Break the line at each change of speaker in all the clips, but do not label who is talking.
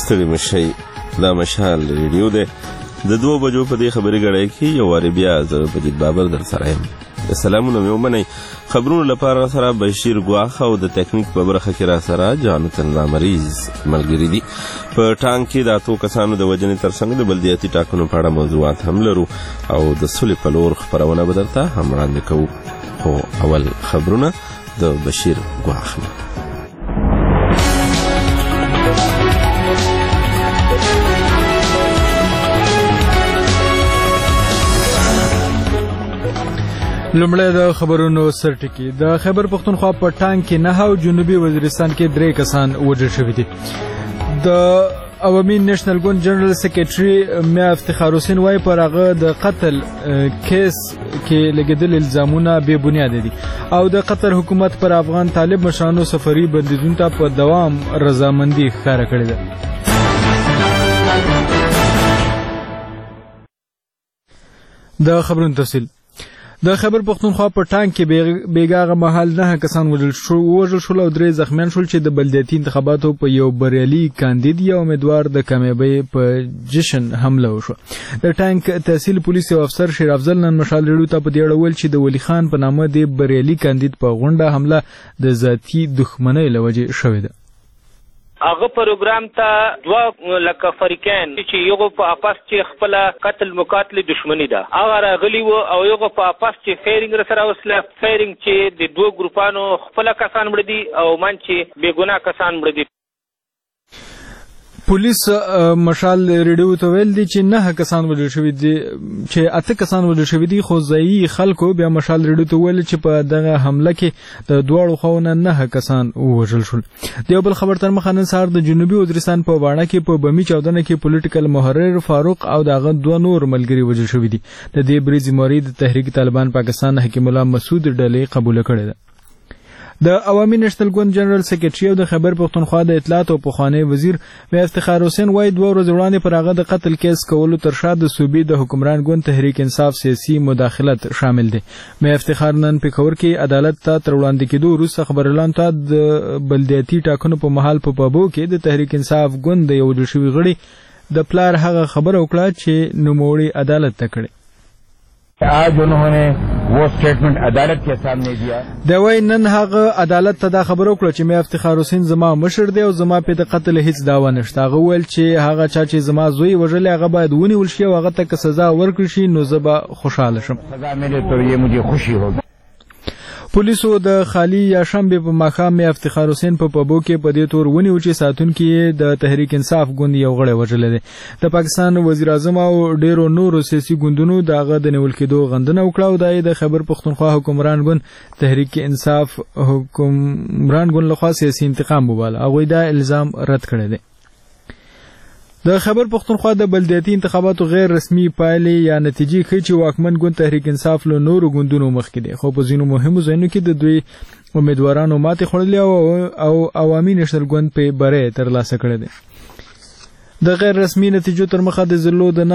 ستړي مشئ. دا مشال ریډیو دی. د 2 بجو په دې خبري غړی کې یو واري بیا زه مجید بابر در سره یم. سلامونه مې ومنئ. خبرونو لپاره سره بشیر ګواخ او د ټیکنیک په برخه کې را سره جانتن رامریز ملګري دي. په ټانک کې د 8 کسانو د وژنې ترڅنګ د بلدیاتي ټاکنو په اړه موضوعات هم لرو او د صلح په لور خپرونه به درته هم وړاندې کوو. خو اول خبرونه د بشیر ګواخ نه.
لومړی د خبرونو سرټکی. د خیبر پختونخوا په ټانک کې 9 او جنوبي وزیرستان کې 3 کسان وژل شوي دي. د عوامي نېشنل ګوند جنرال سیکریټري میا افتخار حسین وايي پر هغه د قتل کیس کې لګیدل الزامونه بې بنیاده دي او د قطر حکومت پر افغان طالب مشرانو سفري بندیزونو ته په دوام رضامندي ښکاره کړې ده. د خبرونو تفصیل. د خیبر پختونخوا په ټانک کې بیګاغه محل 9 کسان وژل شول او 3 زخمیان شول چې د بلدیاتي انتخاباتو په یو بریالي کاندید یا امیدوار د کامیابی په جشن حمله وشوه. د ټانک تحصیل پولیس او افسر شیر افضل نن مشال ریډیو ته په دې اړه ویل چې د ولی خان په نامه د بریالي کاندید په غونډه حمله د ذاتی دښمنۍ له وجې شوې ده.
هغه پروګرام ته 2 لکه فریقین چې یو په اپاس چې خپل قتل مقاتل دښمنی ده هغه راغلی و او یو په اپاس چې فایرینګ سره وسله فایرینګ چې د 2 ګروپانو خپل کسان مړ دي او من چې بیګناه کسان مړ دي. پولیس مشال ریډیو ته ویل دي چې 9 کسان وژل شوي دي چې 8 کسان وژل شوي دي خو ځایي خلکو بیا مشال ریډیو ته ویل چې په دغه حمله کې د دواړو خواوو 9 کسان وژل شول. د یو بل خبر تر مخه نن سهار د جنوبي وزیرستان په واڼه کې په بمي چاودنه کې پولیټیکل محرر فاروق او دغه 2 نور ملګري وژل شوي دي. د دې بری ذمہواری د تحریک طالبان پاکستان حکیم الله مسعود ډلې قبول کړې ده. د عوامي نېشنل ګوند جنرال سیکریټري او د خیبر پختونخوا د اطلاعات او پخوانی وزیر میا افتخار حسین وايي 2 ورځې وړاندې پر هغه د قتل کیس کولو تر شا د صوبې د حکمران ګوند تحریک انصاف سیاسي مداخلت شامل دی. میا افتخار نن پېښور کې عدالت ته تر وړاندې کېدو وروسته خبرلاندو ته د بلدیاتي ټاکنو په مهال په پابو کې د تحریک انصاف ګوند د یو وژل شوي غړي د پلار هغه خبره وکړه چې نوموړي عدالت ته کړې.
आज उन्होंने वो स्टेटमेंट अदालत के सामने दिया.
د وای نن هغه عدالت ته دا خبر وکړه چې میا افتخار حسین زما مشر دی او زما په د قتل هیڅ داوا نشته. هغه ویل چې هغه چا چې زما زوی وژل هغه باید ونیول شي او هغه ته سزا ورکړي شي نو زه به خوشاله شم.
سزا ملے تو یہ مجھے خوشی ہوگی.
پولیسو د خالی یا شنبه په ماښام میا افتخار حسین په پابو کې په دې تور ونیو چې ساتونکي د تحریک انصاف ګوند یو غړی وژل دي. د پاکستان وزیر اعظم او ډیرو نورو سیاسي ګوندونو دغه د نیول کېدو غندنه وکړه او د خیبر پختونخوا حکمران ګوند تحریک انصاف حکمران ګوند لخوا سیاسي انتقام وباله. هغوی دا الزام رد کړی دی. د خیبر پختونخوا د بلدیاتي انتخاباتو غیر رسمي پایلې یا نتیجې ښیي چې واکمن ګوند تحریک انصاف له نورو ګوندونو مخکې دی خو په ځینو مهمو ځایونو کې د دوی امیدوارانو ماتې خوړلې او عوامي نېشنل ګوند په بری ترلاسه کړی دی. د غیر رسمي نتیجو تر مخه د ضلعو د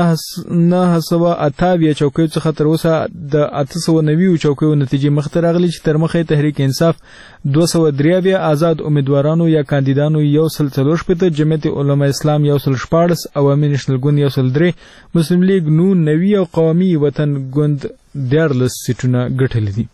928 چوکیو څخه تر اوسه د 890 چوکیو نتیجې مخته راغلي چې تر مخه تحریک انصاف 203 آزاد امیدوارانو یا کاندیدانو 143 جمعیت علماء اسلام 114 عوامي نېشنل ګوند 103 مسلم لیگ 90 او قومي وطن ګوند 14 سیټونه ګټلي دي.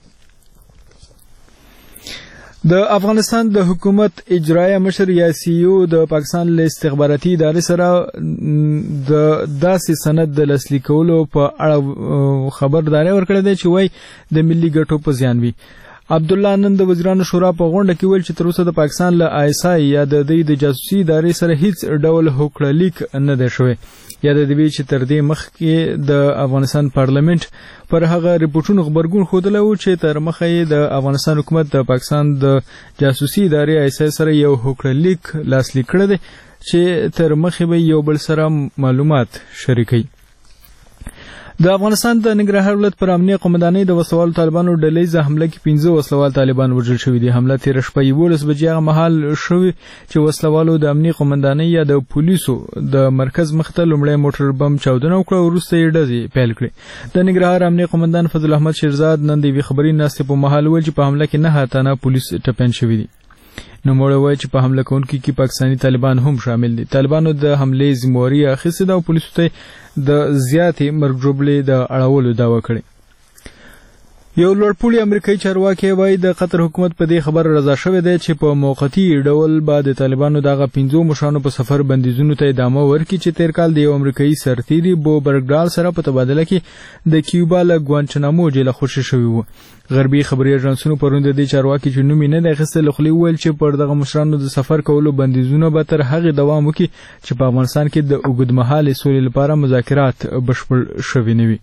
د افغانستان د حکومت اجرایه مشر یا سی او د پاکستان له استخباراتي ادارې سره د داسې سند د لاسلیک کولو په اړه خبرداري ورکړې ده چې وایي د ملي ګټو په زیان وي. عبدالله نن د وزیرانو شورا په غونډه کې ویل چې تر اوسه د پاکستان له ISI یا د جاسوسي ادارې سره هیڅ ډول هوکړه لیک نه دی شوی. یا د دې چې تر دې مخکې د افغانستان پارلمنت پر هغه ریپورتونو خبرګون ښودلی و چې تر مخه یې د افغانستان حکومت د پاکستان د جاسوسي ادارې ISI سره یو هوکړه لیک لاسلیک کړی دی چې تر مخې به یو بل سره معلومات شریکوي. د افغانستان د ننګرهار ولایت پر امنیه قومندانۍ د وسلوالو طالبانو ډلهیزه حمله کې 15 وسلوال طالبان وژل شوي دي. حمله تېره شپه 11 بجې هغه مهال شوې چې وسلوالو د امنیه قومندانۍ یا د پولیسو د مرکز مخته لومړی موټر بم چاودنه وکړه او وروسته یې ډزې پیل کړې. د ننګرهار امنیه قومندان فضل احمد شیرزاد نن د یوې خبري ناستې په مهال وویل چې په حمله کې 9 تنه پولیس ټپیان شوي دي.
نوموړی وایي چې په حمله کوونکو کې پاکستاني طالبان هم شامل دي. طالبانو د حملې ذمہواري اخیستې ده او پولیسو ته د زیاتې مرګ جوړې د اړولو دعوه کړې. یو لوړپوړی امریکایي چارواکي وایي د قطر حکومت په دې خبر رضا شوی دی چې په موقتی ډول به د طالبانو دغه 15 مشرانو په سفر بندیزونو ته ادامه ورکړي چې تیر کال د یو امریکایي سرتیري بو برګډال سره په تبادله کې د کیوبا له ګوانچنامو جیل خوشی شوی وو. غربي خبري ایجنسونو پرون د دې چارواکي چې نوم یې نه دی اخیستی له خولې وویل چې پر دغه مشرانو د سفر کولو بندیزونه به تر هغې دوام وکړي چې په افغانستان کې د اوږدمهالې سولې لپاره مذاکرات بشپړ شوي نه وي.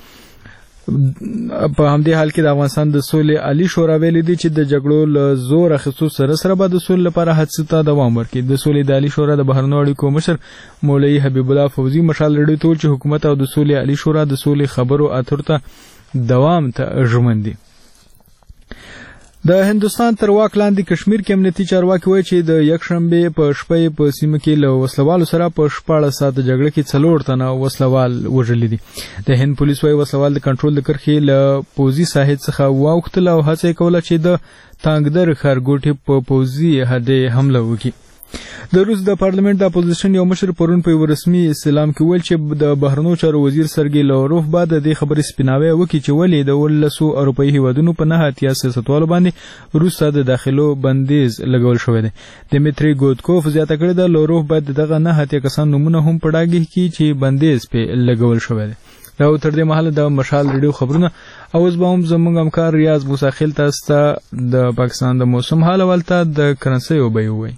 په همدې حال کې د افغانستان د سولې عالی شورا ویلي دي چې د جګړو له زور اخیستو سره سره به د سولې لپاره هڅو ته دوام ورکړي. د سولې د عالی شورا د بهرنیو اړیکو مشر مولوي حبیب الله فوزي مشال راډیو ته چې حکومت او د سولې عالی شورا د سولې خبرو اترو ته دوام ته ژمن دي. د هندستان تر واک لاندې کشمیر کې امنیتي چارواکي وایي چې د یکشنبه په شپه په سیمه کې له وسلوالو سره په 14 ساعته جګړه کې 4 تنه وسلوال وژل دي. د هند پولیس وایي وسلوال د کنټرول د کرښې له پوزي ساحل څخه واوښتل او هڅه کوله چې د تانګدر ښارګوټي په پوزي هډې حمله وکړي. د روس د پارلمنت د اپوزیشن یو مشر پرون په یو رسمي اعلان کې ویل چې د بهرنیو چارو وزیر سرګي لاوروف بعد د دې خبرې سپیناوی وکړي چې ولې د 19 اروپایي هیوادونو په 9 سیاستوالو باندې روس ته د داخلو بندیز لګول شوی دی. دمیتری ګودکوف زیاته کړې ده لاوروف باید دغه 9 کسان نمونه هم په ډاګه کې چې بندیز په لګول شوی دی. دا تر دې مهاله د مشال ریډیو خبرونه او اوس به هم زموږ همکار ریاض موساخیل تاسو ته د پاکستان د موسم حال ولته د کرنسي وبوي.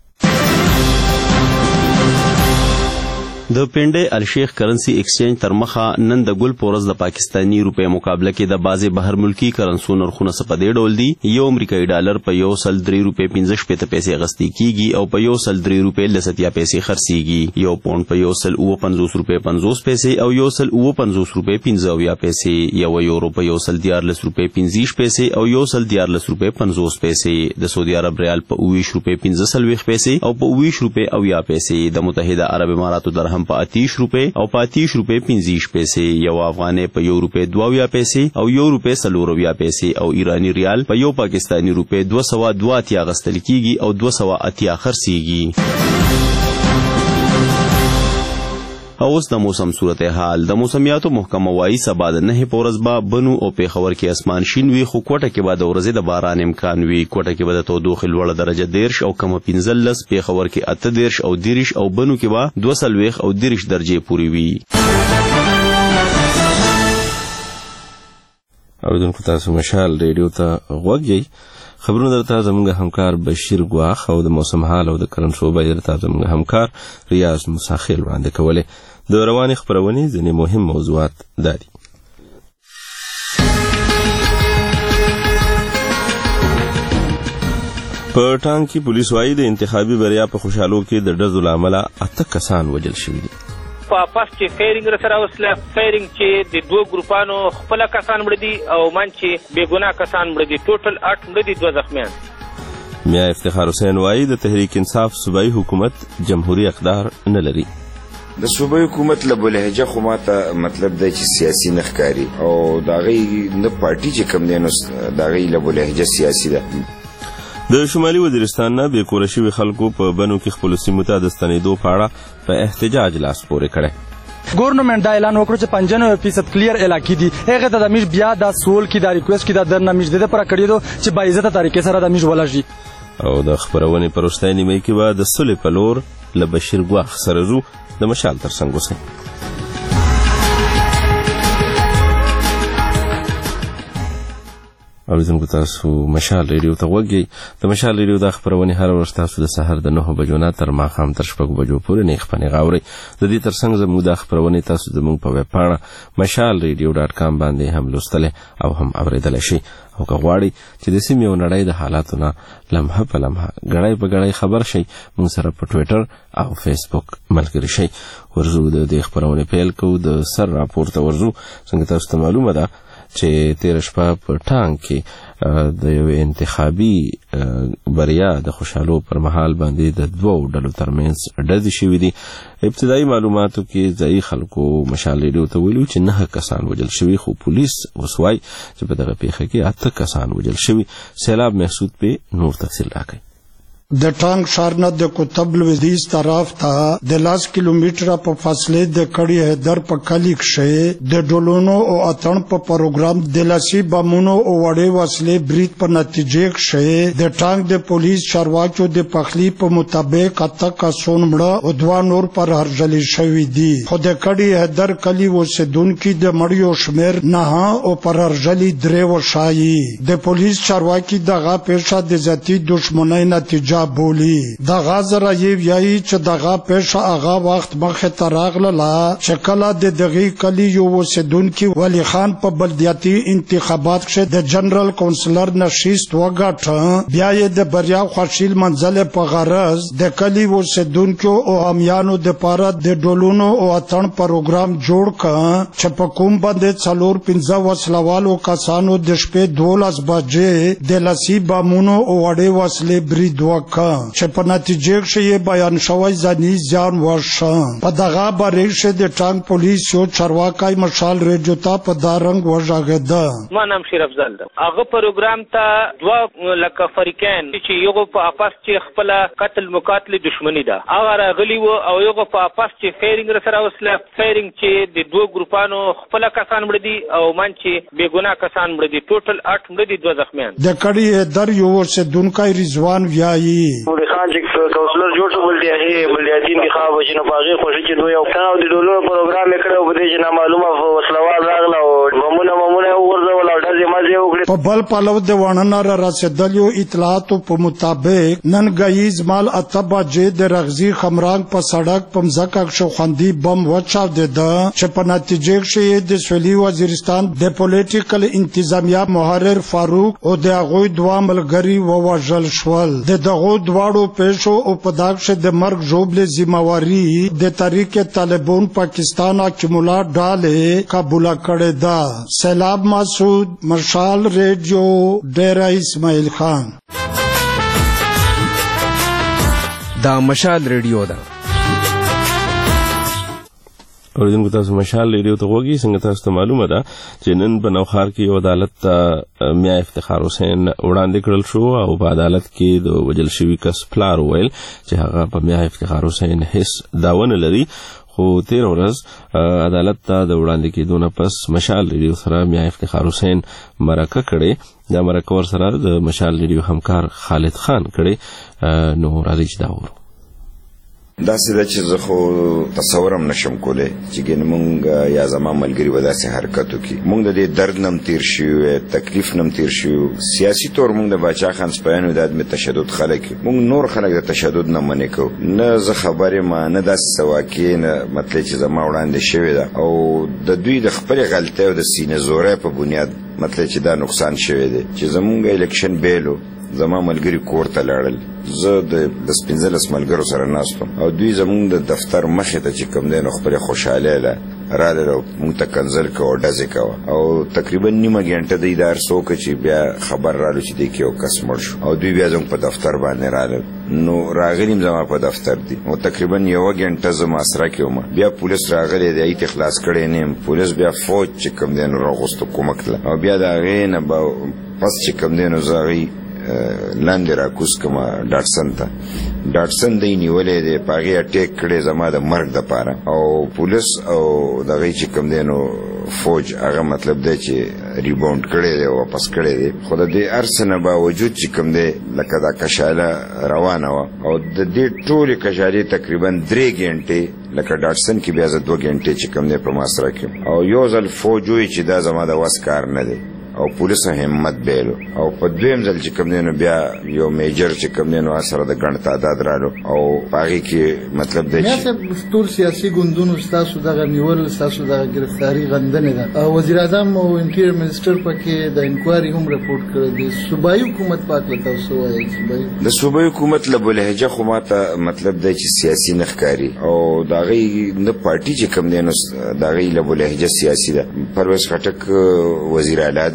د پنډې الشیخ کرنسی ایکسچینج تر مخه نن د ګل پورز د پاکستانی روپے مقابله کې د بازي بهر ملکی کرنسو نرخونه په دې ډول دي. یو امریکایي ډالر په 103 روپے 15 پیسې غستی کیږي او په 103 روپے 70 پیسې خرڅيږي. یو پاوند په 150 روپے 50 پیسې او 150 روپے 15 پیسې. یو یورو په 114 روپے 15 پیسې او 114 روپے 50 پیسې. د سعودي عرب ریال په 20 روپے 15 پیسې او په 20 روپے 80 پیسې. د متحده عرب اماراتو درهم په 30 روپے او په 30 روپے 15 پیسې. یو افغانۍ په 1 روپے 22 پیسې او 1 روپے 4 پیسې او ایرانی ریال په یو پاکستانی روپے 202 غستل کیږي او 280 خرڅيږي. اوس د موسم صورتحال. د موسمیاتو محکمه وايي سبا د 9 پورز با بنو او پیښور کې اسمان شین وي خو کوټه کې به د ورځې د باران امکان وي. کوټه کې به د تودوخې لوړه درجه 13 او کم 15 پیښور کې 18 او 13 او بنو کې به 22 او 13 درجه پوري وي.
اوریدونکو تاسو مشال ریډیو ته غوږی. خبرونه درته زموږ همکار بشیر ګواخ او د موسم حال او د کرنسو به درته زموږ همکار ریاض مساخیل وړاندې کولې. د رواني خبرونې ځینې مهم موضوعات دادي. په ټانګ کې پولیس وايي د انتخابي بریا په خوشحالو کې د ډزو لامل 8 کسان وژل شوي دي.
په پاس چې فایرینګ سره وسله فایرینګ چې د دوه ګروپانو خپل کسان مړ دي او من چې بیګناه کسان مړ دي. ټوټل 8 مړ دي 2 زخمیان.
میا افتخار حسین وايي د تحریک انصاف صوبایي حکومت جمهوریت اقدار نه لري.
د صوبایي حکومت له بلهجه خو ماته مطلب دی چې سیاسي نخکاری او داغي نه پارټي چې کم دی نو داغي له بلهجه سیاسي ده.
د شمالي وزیرستان نه به کور شوی خلکو په بنو کې خپل سیمو ته د ستنېدو په اړه په احتجاج لاس پورې کړي.
ګورنمنت دا اعلان وکړ چې 95% کلیر علاقې دي. هغه ته د میش بیا دا سول کې دا ریکوست کې دا درنه میش د پر کړی دو چې با عزت طریقې سره د میش ولژي.
او د خبرونې پروستای نیمه کې به د صلح په لور له بشیر ګواخ سره زو د مشال ترڅنګ وسه. اوریدونکو تاسو مشال ریډیو ته غوږی. د مشال ریډیو د خبرونې هر ورځ تاسو د سحر د 9 بجو نه تر ماښام تر 6 بجو پورې نه خپنه غاوري. د دې ترڅنګ زموږ د خبرونې تاسو زموږ په ویب پاڼه mashalradio.com باندې هم لوستل او هم اوریدل شي. او که غواړئ چې د سیمې او نړۍ د حالاتو نه لمحه په لمحه غړی په غړی خبر شئ موږ سره په ټوئیټر او فیسبوک ملګری شئ. ورزو د دې خبرونې پیل کوو د سر راپورته ورزو. څنګه تاسو ته معلومه ده چې تیر شپه په ټانګ کې د یو انتخابي بریا د خوشحالو پر مهال باندې د دوو ډلو ترمنځ ډزې شوې دي. ابتدایي معلوماتو کې ځایي خلکو مشال ریډیو ته ویلي چې 9 کسان وژل شوي خو پولیس اوس وایي چې په دغه پیښه کې 8 کسان وژل شوي. سیلاب محسود په نور تفصیل راکړي.
د ټانک ښار نه د کوتب لویدیځ طرف ته د 10 کیلومتره په فاصله د کړي هدر په کلی کې د ډولونو او اتن په پروګرام د لاسي بمونو او وړې وسلې برید په نتیجه کې د ټانک د پولیس چارواکو د پخلی په مطابق اته کسان مړه او 2 نور پر هرجلی شوی دي. خو د کړي هدر کلی اوسیدونکو د مړیو شمیر نه او پر هرجلی 3 وشایي. د پولیس چارواکي دغه پیښه د ذاتی دښمنۍ نتیجه بولی. دغه زره یی چې دغه پیښه هغه وخت مخه تراغله چې کله د دغه کلی یو اوسیدونکو ولی خان په بلدیاتي انتخابات کې د جنرال کونسلر نشست وګټه، بیا یې د بریا خوشیل منزل په غرض د کلی اوسیدونکو او امیانو د پاره د ډولونو او اتن پروګرام جوړ کړ چې په کوم باندې 4-5 وسلوالو کسانو د شپې 12 بجې د لاسي بمونو او وړې وسلې برید وکړ چې په نتیجه کې بیان شوی ځاني ځان ورشه. په دغه باره کې د ټانک پولیس یو چارواکي مشال ریډیو ته په دارنګ وژغده.
ما نام شیر افضل ده. هغه پروګرام ته 2 لکه فریقین چې یو په اپاس چې خپل قتل مقاتل دښمنی ده هغه راغلی و او یو په اپاس چې فایرینګ سره وسله فایرینګ چې د 2 ګروپانو خپل کسان مړ دي او من چې بے ګناه کسان مړ دي. ټوټل 8 مړ دي 2 زخمیان.
د کړي در یو اوسیدونکو رضوان ویایي
خان چې کونسلر جوړ شو بلدیاتي انتخاب وشي نو پاغي خوشي چې دوی او کاو د ډولو پروګرام کړو په دې چې نامعلومه وسلوال راغله او ممونه ورځول او دځه مازه وکړي.
په بل پلو د وانه را رسیدلو اطلاعاتو په مطابق نن غیز مال اتبا جې د رغزي خمران په سړک په مزکه شو خندي بم وچاو ده چې په نتیجه کې د سولي وزیرستان د پولیټیکل انتظامیه محرر فاروق او د هغه 2 ملګری ووژل شول. د دغه دواړو پیښو او په داغه د مرګ جوړبل ذمہواری د تحریک طالبان پاکستان اکمولا ډاله قبول کړی ده. سیلاب مسعود، مشال ریډیو، ډیرا اسماعیل خان.
دا مشال ریډیو ده.
اوریدونکو تاسو مشال ریډیو ته وګورئ. څنګه تاسو ته معلومه ده چې نن په نوخار کې یو عدالت ته میا افتخار حسین وړاندې کړل شو او په عدالت کې د وجل شوی کس پلار ویل چې هغه په میا افتخار حسین هیڅ داوا نه لري. خو 13 ورځ عدالت ته د وړاندې کېدو نه پس مشال ریډیو سره میا افتخار حسین مرکه کړې. دا مرکه ور سره د مشال ریډیو همکار خالد خان کړې. نو راځي چې دا ورو
دا سده چې زه خو تصورم نشم کولای چې ګین مونږ یا زما ملګری و داسې حرکت وکړي. مونږ د دې درد نم تیر شو، تکلیف نم تیر شو. سیاسي تور مونږ د باچا خان سپایانو د ادم تشدد خلک مونږ نور خلک د تشدد نه منې کو نه. زه خبره ما نه داسې سواکې نه مطلب چې زما وړاندې شوی ده او د دوی د خپل غلطۍ او د سینې زورۍ په بنیاد مطلب چې دا نقصان شوی دی چې زمونږ الیکشن بیلو زما ملګری کور ته لاړل. زه د 15 ملګرو سره ناستم او دوی زمونږ د دفتر مخې ته چې کوم دی نو خپل خوشاله له رااله مونږ ته کنزل کو او ډزې کو او تقریبا نیمه غنټه د ادار څوک چې بیا خبر رالو چې دی کې یو کس مړ شو او دوی بیا زموږ په دفتر باندې رااله. نو راغلیم زما په دفتر دی او تقریبا یو غنټه زما سره کېوم. بیا پولیس راغلی دی ایت اخلاص کړي نه. پولیس بیا فوج چې کوم دی نو راغوستو کومک له او بیا دا غینه پس چې کوم دی نو زغی لاندې راکوس کما ډاټسن ته ډاټسن دی نیولې دی پاغي اٹیک کړي زما د مرګ د پاره او پولیس او دغه چې کوم دی نو فوج هغه مطلب دی چې ریباوند کړي دی او واپس کړي دی. خو د دې ارسنه باوجود چې کوم دی لکه دا کشاله روانه و او د دې ټولې کشالې تقریبا 3 غنټې لکه ډاټسن کې بیا 2 غنټې چې کوم دی په ماسره کې او یو ځل فوج وی چې دا زما د واس کار نه دی او پولیس همت بیلو او په دویم ځل چې کوم دینو بیا یو میجر چې کوم دینو سره د ګڼ تعداد رالو او پاغي کې مطلب دی
چې ټول سیاسي ګوندونو تاسو دغه نیول تاسو دغه گرفتاری غندنه ده. وزیر اعظم او انټیر منسٹر پکې د انکوایري هم رپورټ کړی دی. صوبایي حکومت پاک تاسو وایي
د صوبایي حکومت له بلهجه خو ماته مطلب دی چې سیاسي نخکاری او دغه نه پارټي چې کوم دینو دغه له بلهجه سیاسي ده. پرویز خټک وزیر اعلی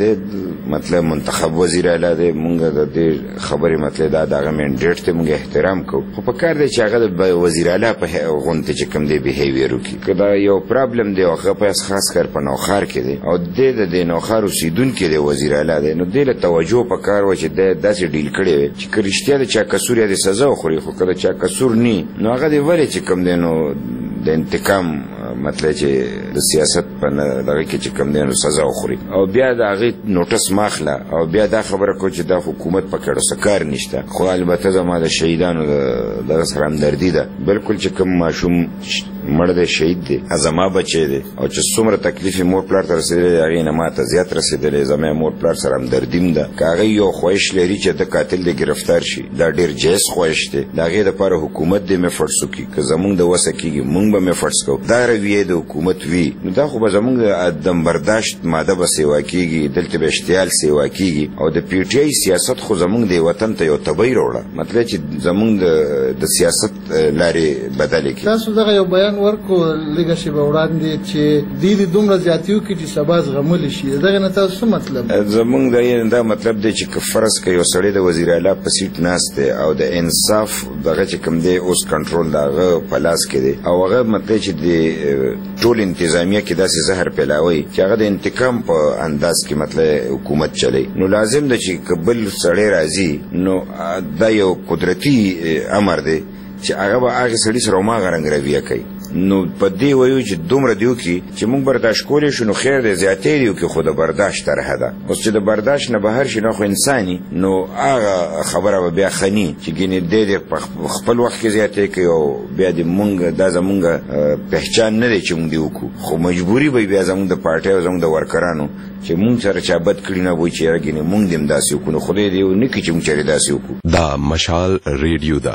مطلب منتخب وزیر اعلی دی، مونږ د دې خبرې مطلب دا دغه منډیټ ته مونږ احترام کوو، خو په کار دی چې هغه د وزیر اعلی په غونډه چې کوم دی بیهیویر وکړي. که دا یو پرابلم دی او هغه په خاص کار په نوښار کې دی او د دې نوښار اوسیدونکی دی وزیر اعلی دی، نو دې له توجه په کار و چې داسې ډیل کړی وي چې که رښتیا د چا قصور یا د سزا وخوري، خو که د چا قصور نه نو هغه دې ولې چې کوم دی نو د انتقام مطلب چې د سیاست په دغه کې چې کوم دی نو سزا وخوري او بیا د هغې نوټس ماخله او بیا دا خبره کوي چې دا حکومت په کړو څه کار نشته. خو البته زما د شهیدانو دغه سره همدردي ده، بلکل چې کوم ماشوم مړ دی شهید دی زما بچی دی او چې څومره تکلیف یې مور پلار ته رسېدلی د هغې نه ما ته زیات رسېدلی، زما مور پلار سره همدردیم ده. که هغه یو خواهش لري چې د قاتل دی ګرفتار شي، دا ډېر جایز خواهش دی، د هغې دپاره حکومت دې مفړس وکړي، که زمونږ د وسه کېږي مونږ به مفړس کوو. دا رویې د حکومت وي نو دا خو به زمونږ د عدم برداشت ماده به سیوا کېږي، دلته به اشتعال سیوا کېږي او د پی ټي آی سیاست خو زمونږ د وطن ته یو تبۍ راوړه، مطلب چې زمونږ د سیاست لارې بدلې کړي.
تاسو دغه یو بیان ورکو لږه شیبه وړاندې چې دوی دومره زیاتي وکړي چې سبا زغملی شي، دغه نه تاسو څه مطلب؟
زمونږ دا مطلب دی چې که فرض که یو سړی د وزیر اعلی په سیټ ناست دی او د انصاف دغه چې کوم دی اوس کنټرول د هغه په لاس کې دی او هغه مطلب چې د ټول انتظامیه کې داسې زهر پیلاوي چې هغه د انتقام په انداز کې مطلب حکومت چلی، نو لازم ده چې که بل سړی راځي نو دا یو قدرتي امر دی چې هغه به هغې سړي سره هماغه رنګ رویه کوي. نو په دې وایو چې دومره دی وکړي چې موږ برداشت کولی شو نو خیر دی، زیاتې دی وکړي خو د برداشت طرحه ده. اوس چې د برداشت نه بهر شي نو خو انساني نو هغه خبره به بیا خني چې ګینې دی په خپل وخت کې زیاتې کوي او بیا د موږ دا زموږ پهچان نه دی چې موږ دی وکړو، خو مجبوري به بیا زموږ د پارټۍ او زموږ د ورکرانو چې موږ سره چا بد کړي نه وایي چې یاره ګینې موږ دې هم داسې وکړو، نو خدای دې نه کړي چې موږ چېرې داسې وکړو.
دا مشال ریډیو ده.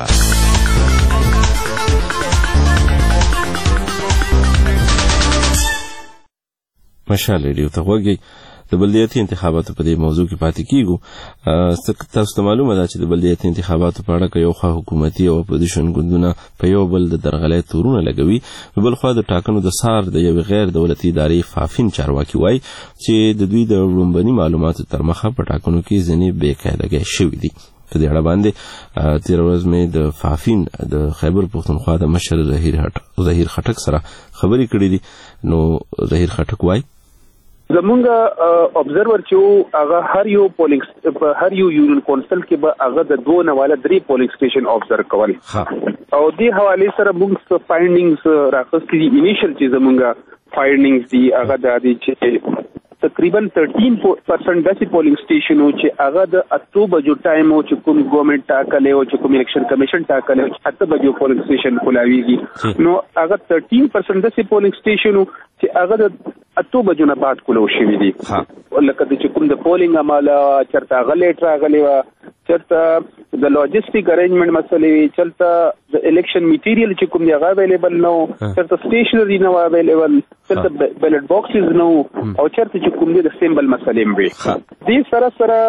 مشال ریډیو ته غوږی. د بلدیاتي انتخاباتو په دې موضوع کې پاتې کیږو. تاسو ته معلومه ده چې د بلدیاتي انتخاباتو په اړه یو خوا حکومتي او اپوزیشن ګوندونه په یو بل د درغلۍ تورونه لګوي، بل خوا د ټاکنو د سار د یو غیر دولتي ادارې فافین چارواکي وایي چې د دوی د وړاندې معلوماتو تر مخه په ټاکنو کې ځینې بې قاعدګۍ شوي دي. په دې اړه باندې تېره ورځ مې د فافین د خیبر پښتونخوا د مشر ظهیر خټک سره خبرې کړې دي. نو ظهیر خټک وایي
زمونږ ابزرور چې هغه هر یو یونین کونسل کې به هغه د 2 نه والا 3 پولینګ سټیشن ابزرو کول او دې حواله سره موږ فایندینګز راخستې دي. انیشل چې زمونږ فایندینګز دي هغه د دې چې تقریبا 13% داسې پولینګ سټیشنو چې هغه د 8 بجو ټایم او چې کوم ګورنمنت ټاکلی او چې کوم الیکشن کمیشن ټاکلی او 8 بجو پولینګ سټیشن کولاویږي، نو هغه 13% داسې پولینګ سټیشنو چې هغه د 8 بجو نه بعد کولو شوي دي. لکه د چې کوم د پولینګ عمله چرته هغه لیټ راغلی وه، چرته د لاجسټیک ارینجمنټ مسلې، چرته د الیکشن میټیریل چې کوم دی هغه اویلیبل نه و، چرته سټیشنري نه و اویلیبل، چرته بیلټ باکسز نه و او چرته چې کوم دی د سیمبل مسلې هم وي. دې سره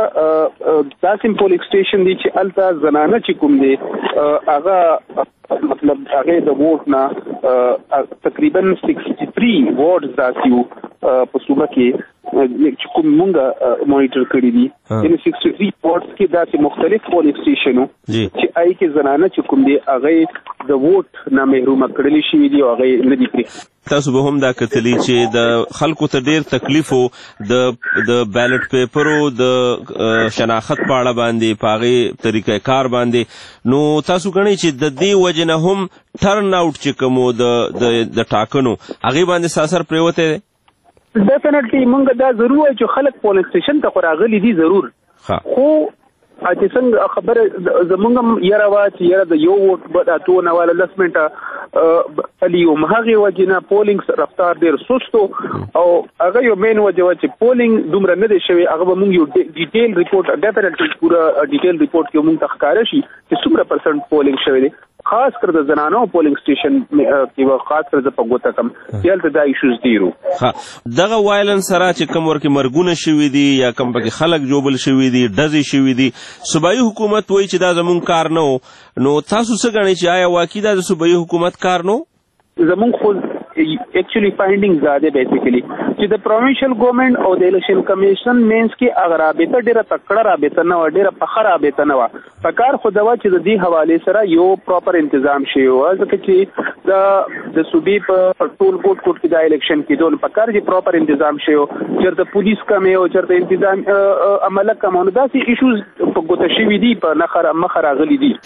داسې پولینګ سټیشن دی چې هلته زنانه چې کوم دی هغه مطلب هغې د ووټ نه تقریبا 63 وارډز داسې وو په صوبه کې چې کوم مونږ مانیټر کړي دي، یعنې 63 وارډز کې داسې مختلف پولینګ سټیشن وو چې هغې کې زنانه چې کوم دی هغې د ووټ نه محرومه کړلې شوي دي او هغې نه دي پرې.
تاسو به هم دا کتلی چې د خلکو ته ډیر تکلیف و د بیلټ پیپرو د شناخت په اړه باندې په هغې طریقه کار باندې، نو تاسو ګڼئ چې د دې وجې نه هم ټرن آؤټ چې کوم د ټاکنو هغې باندې څه اثر پرېوتی دی؟
ډیفینټلی مونږ دا ضرور وایو چې خلک پولینګ سټیشن ته خو راغلي دي ضرور، خو چې څنګه خبره زمونږ هم یاره وه چې یاره د یو ووټ به د 2 نه والا 10 منټه علي وم، هغې وجې نه پولینګ رفتار ډېر سست و او هغه یو مین وجه وه چې پولینګ دومره نه دی شوی. هغه به مونږ یو ډیټیل ریپورټ ډیفینټلی پوره ډیټیل ریپورټ کې مونږ ته ښکاره شي چې څومره پرسنټ پولینګ شوی دی، خاص کر د زنانو پولینګ سټیشن کې و، خاص کر د په ګوته کم دلته دا ایشوز ډېر وو.
دغه وایلنس سره چې کوم ورکې مرګونه شوي دي یا کوم پکې خلک جوبل شوي دي، ډزې شوي دي، صوبایي حکومت وایي چې دا زمونږ کار نه و، نو تاسو څه ګڼئ چې آیا واقعي دا د صوبایي حکومت کار نه و؟
زمونږ خو actually findings are there basically چې د provincial government او د election commission means کې اگر رابطه ډیره تکړه رابطه نه و ډیره پخه رابطه نه و پکار خو دا چې د دې حواله سره یو پراپر تنظیم شي او ځکه چې د صوبې په ټول کوټ کې د الیکشن کې دول پکار چې پراپر تنظیم شي او چرته پولیس کمه او چرته تنظیم عمله کومه دا سي ایشوز په ګوته شوی دي په مخه راغلي دي.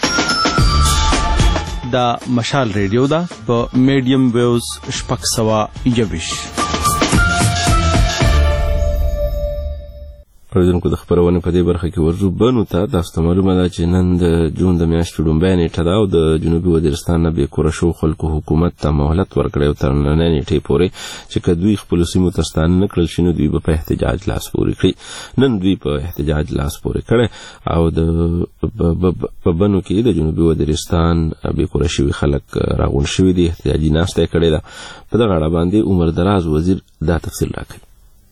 دا مشال ریډیو دا په میډیم ویوز 621
اوریدونکو د خبرونې په دې برخه کې ورځو بنو ته تاسو ته معلومه ده چې نن د جون د میاشتې لومړۍ نیټه ده او د جنوبي وزیرستان نه بېکوره شو خلکو حکومت ته مهلت ورکړی او تر نننۍ نیټې پورې چې که دوی خپلو سیمو ته ستانه نه کړل شي نو دوی به په احتجاج لاس پورې کړي. نن دوی په احتجاج لاس پورې کړی او په بنو کې د جنوبي وزیرستان بېکوره شوي خلک راغونډ شوي دي، احتجاجي ناسته یې کړې ده. په دغه اړه باندې عمر دراز وزیر دا تفصیل راکوي.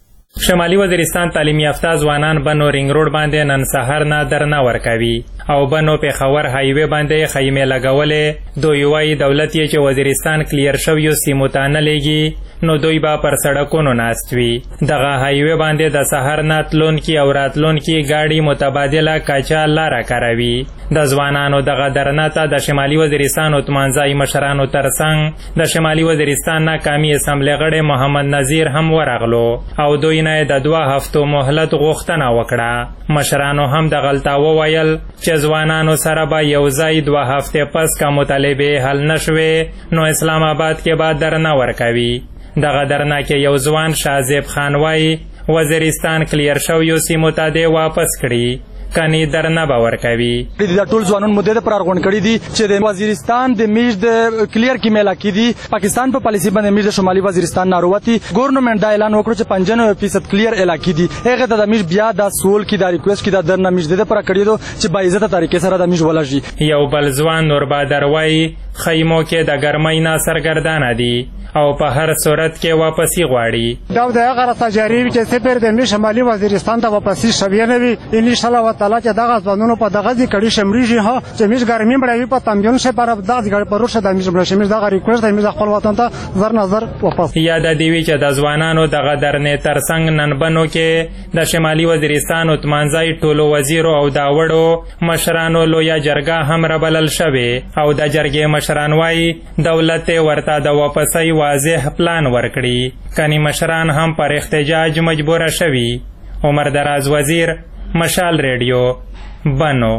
شمالي وزیرستان تعلیم یافته ځوانان بنو رینګ روډ باندې نن سهار نه درنه ورکوي او بنو پېښور هایوې باندې خیمې لګولې. دوی وایي دولت یې چې وزیرستان کلیر شویو سیمو ته نه لیږي نو دوی به پر سړکونو ناست وي. دغه هایوې باندې د سهار نه تلونکي او راتلونکي ګاډي متبادله کاچا لاره کاروي. د ځوانانو دغه درنه ته د شمالي وزیرستان عثمانزای مشرانو ترڅنګ د شمالي وزیرستان ناکامي اسمبلې غړی محمد نذیر هم ورغلو او دوی نه د 2 هفتو مهلت غوښتنه وکړه. مشرانو هم د غلطه وویل چې ځوانانو سره به یو ځای 2 هفتې پس که مطالبې حل نشوې نو اسلام آباد کې به درنه ورکوي. دغه درنه کې یو ځوان شازیب خان وایي وزیرستان کلیر شویو سیمو ته دې واپس کړي کني درنه به ورکوي.
د ټول ځوانان مدې د پرارغون کړي دي چې د وزیرستان د میش د کلیر کې میلا کې دي. پاکستان په پالیسي باندې میش د شمالي وزیرستان ناروتی ګورنمنت دا اعلان وکړ چې 95% کلیر علاقې دي. هغه ته د میش بیا د سول کې د ریکوست کې د درنه میش د پر کړي دو چې با عزت طریقې سره د میش ولژي.
یو بل ځوان نور بادر وایي خیمو کې د ګرمۍ نه سرګردانه دي او په هر صورت کې واپسی غواړي.
دا د هغه تجارب چې سپر د میش شمالي وزیرستان ته واپسی شوی نه وي ان شاء الله تعالی چې دغه ځوانونو په دغه ځای کړي شمريږي ها چې میش ګرمي مړوي په تمجن شه پر دغه ځای پر روشه د میش بل شمیر دغه ریکوست د میش خپل وطن ته زر نظر واپس.
یاد دی وی چې د ځوانانو دغه درنې ترڅنګ نن بنو کې د شمالي وزیرستان عثمانزای ټولو وزیر او دا وړو مشرانو لویا جرګه هم ربلل شوی او د جرګې مشران وایي دولت ورته د واپسۍ واضح پلان ورکړي کني مشران هم پر احتجاج مجبور شوي. عمر دراز وزیر مشال ریډیو بنو.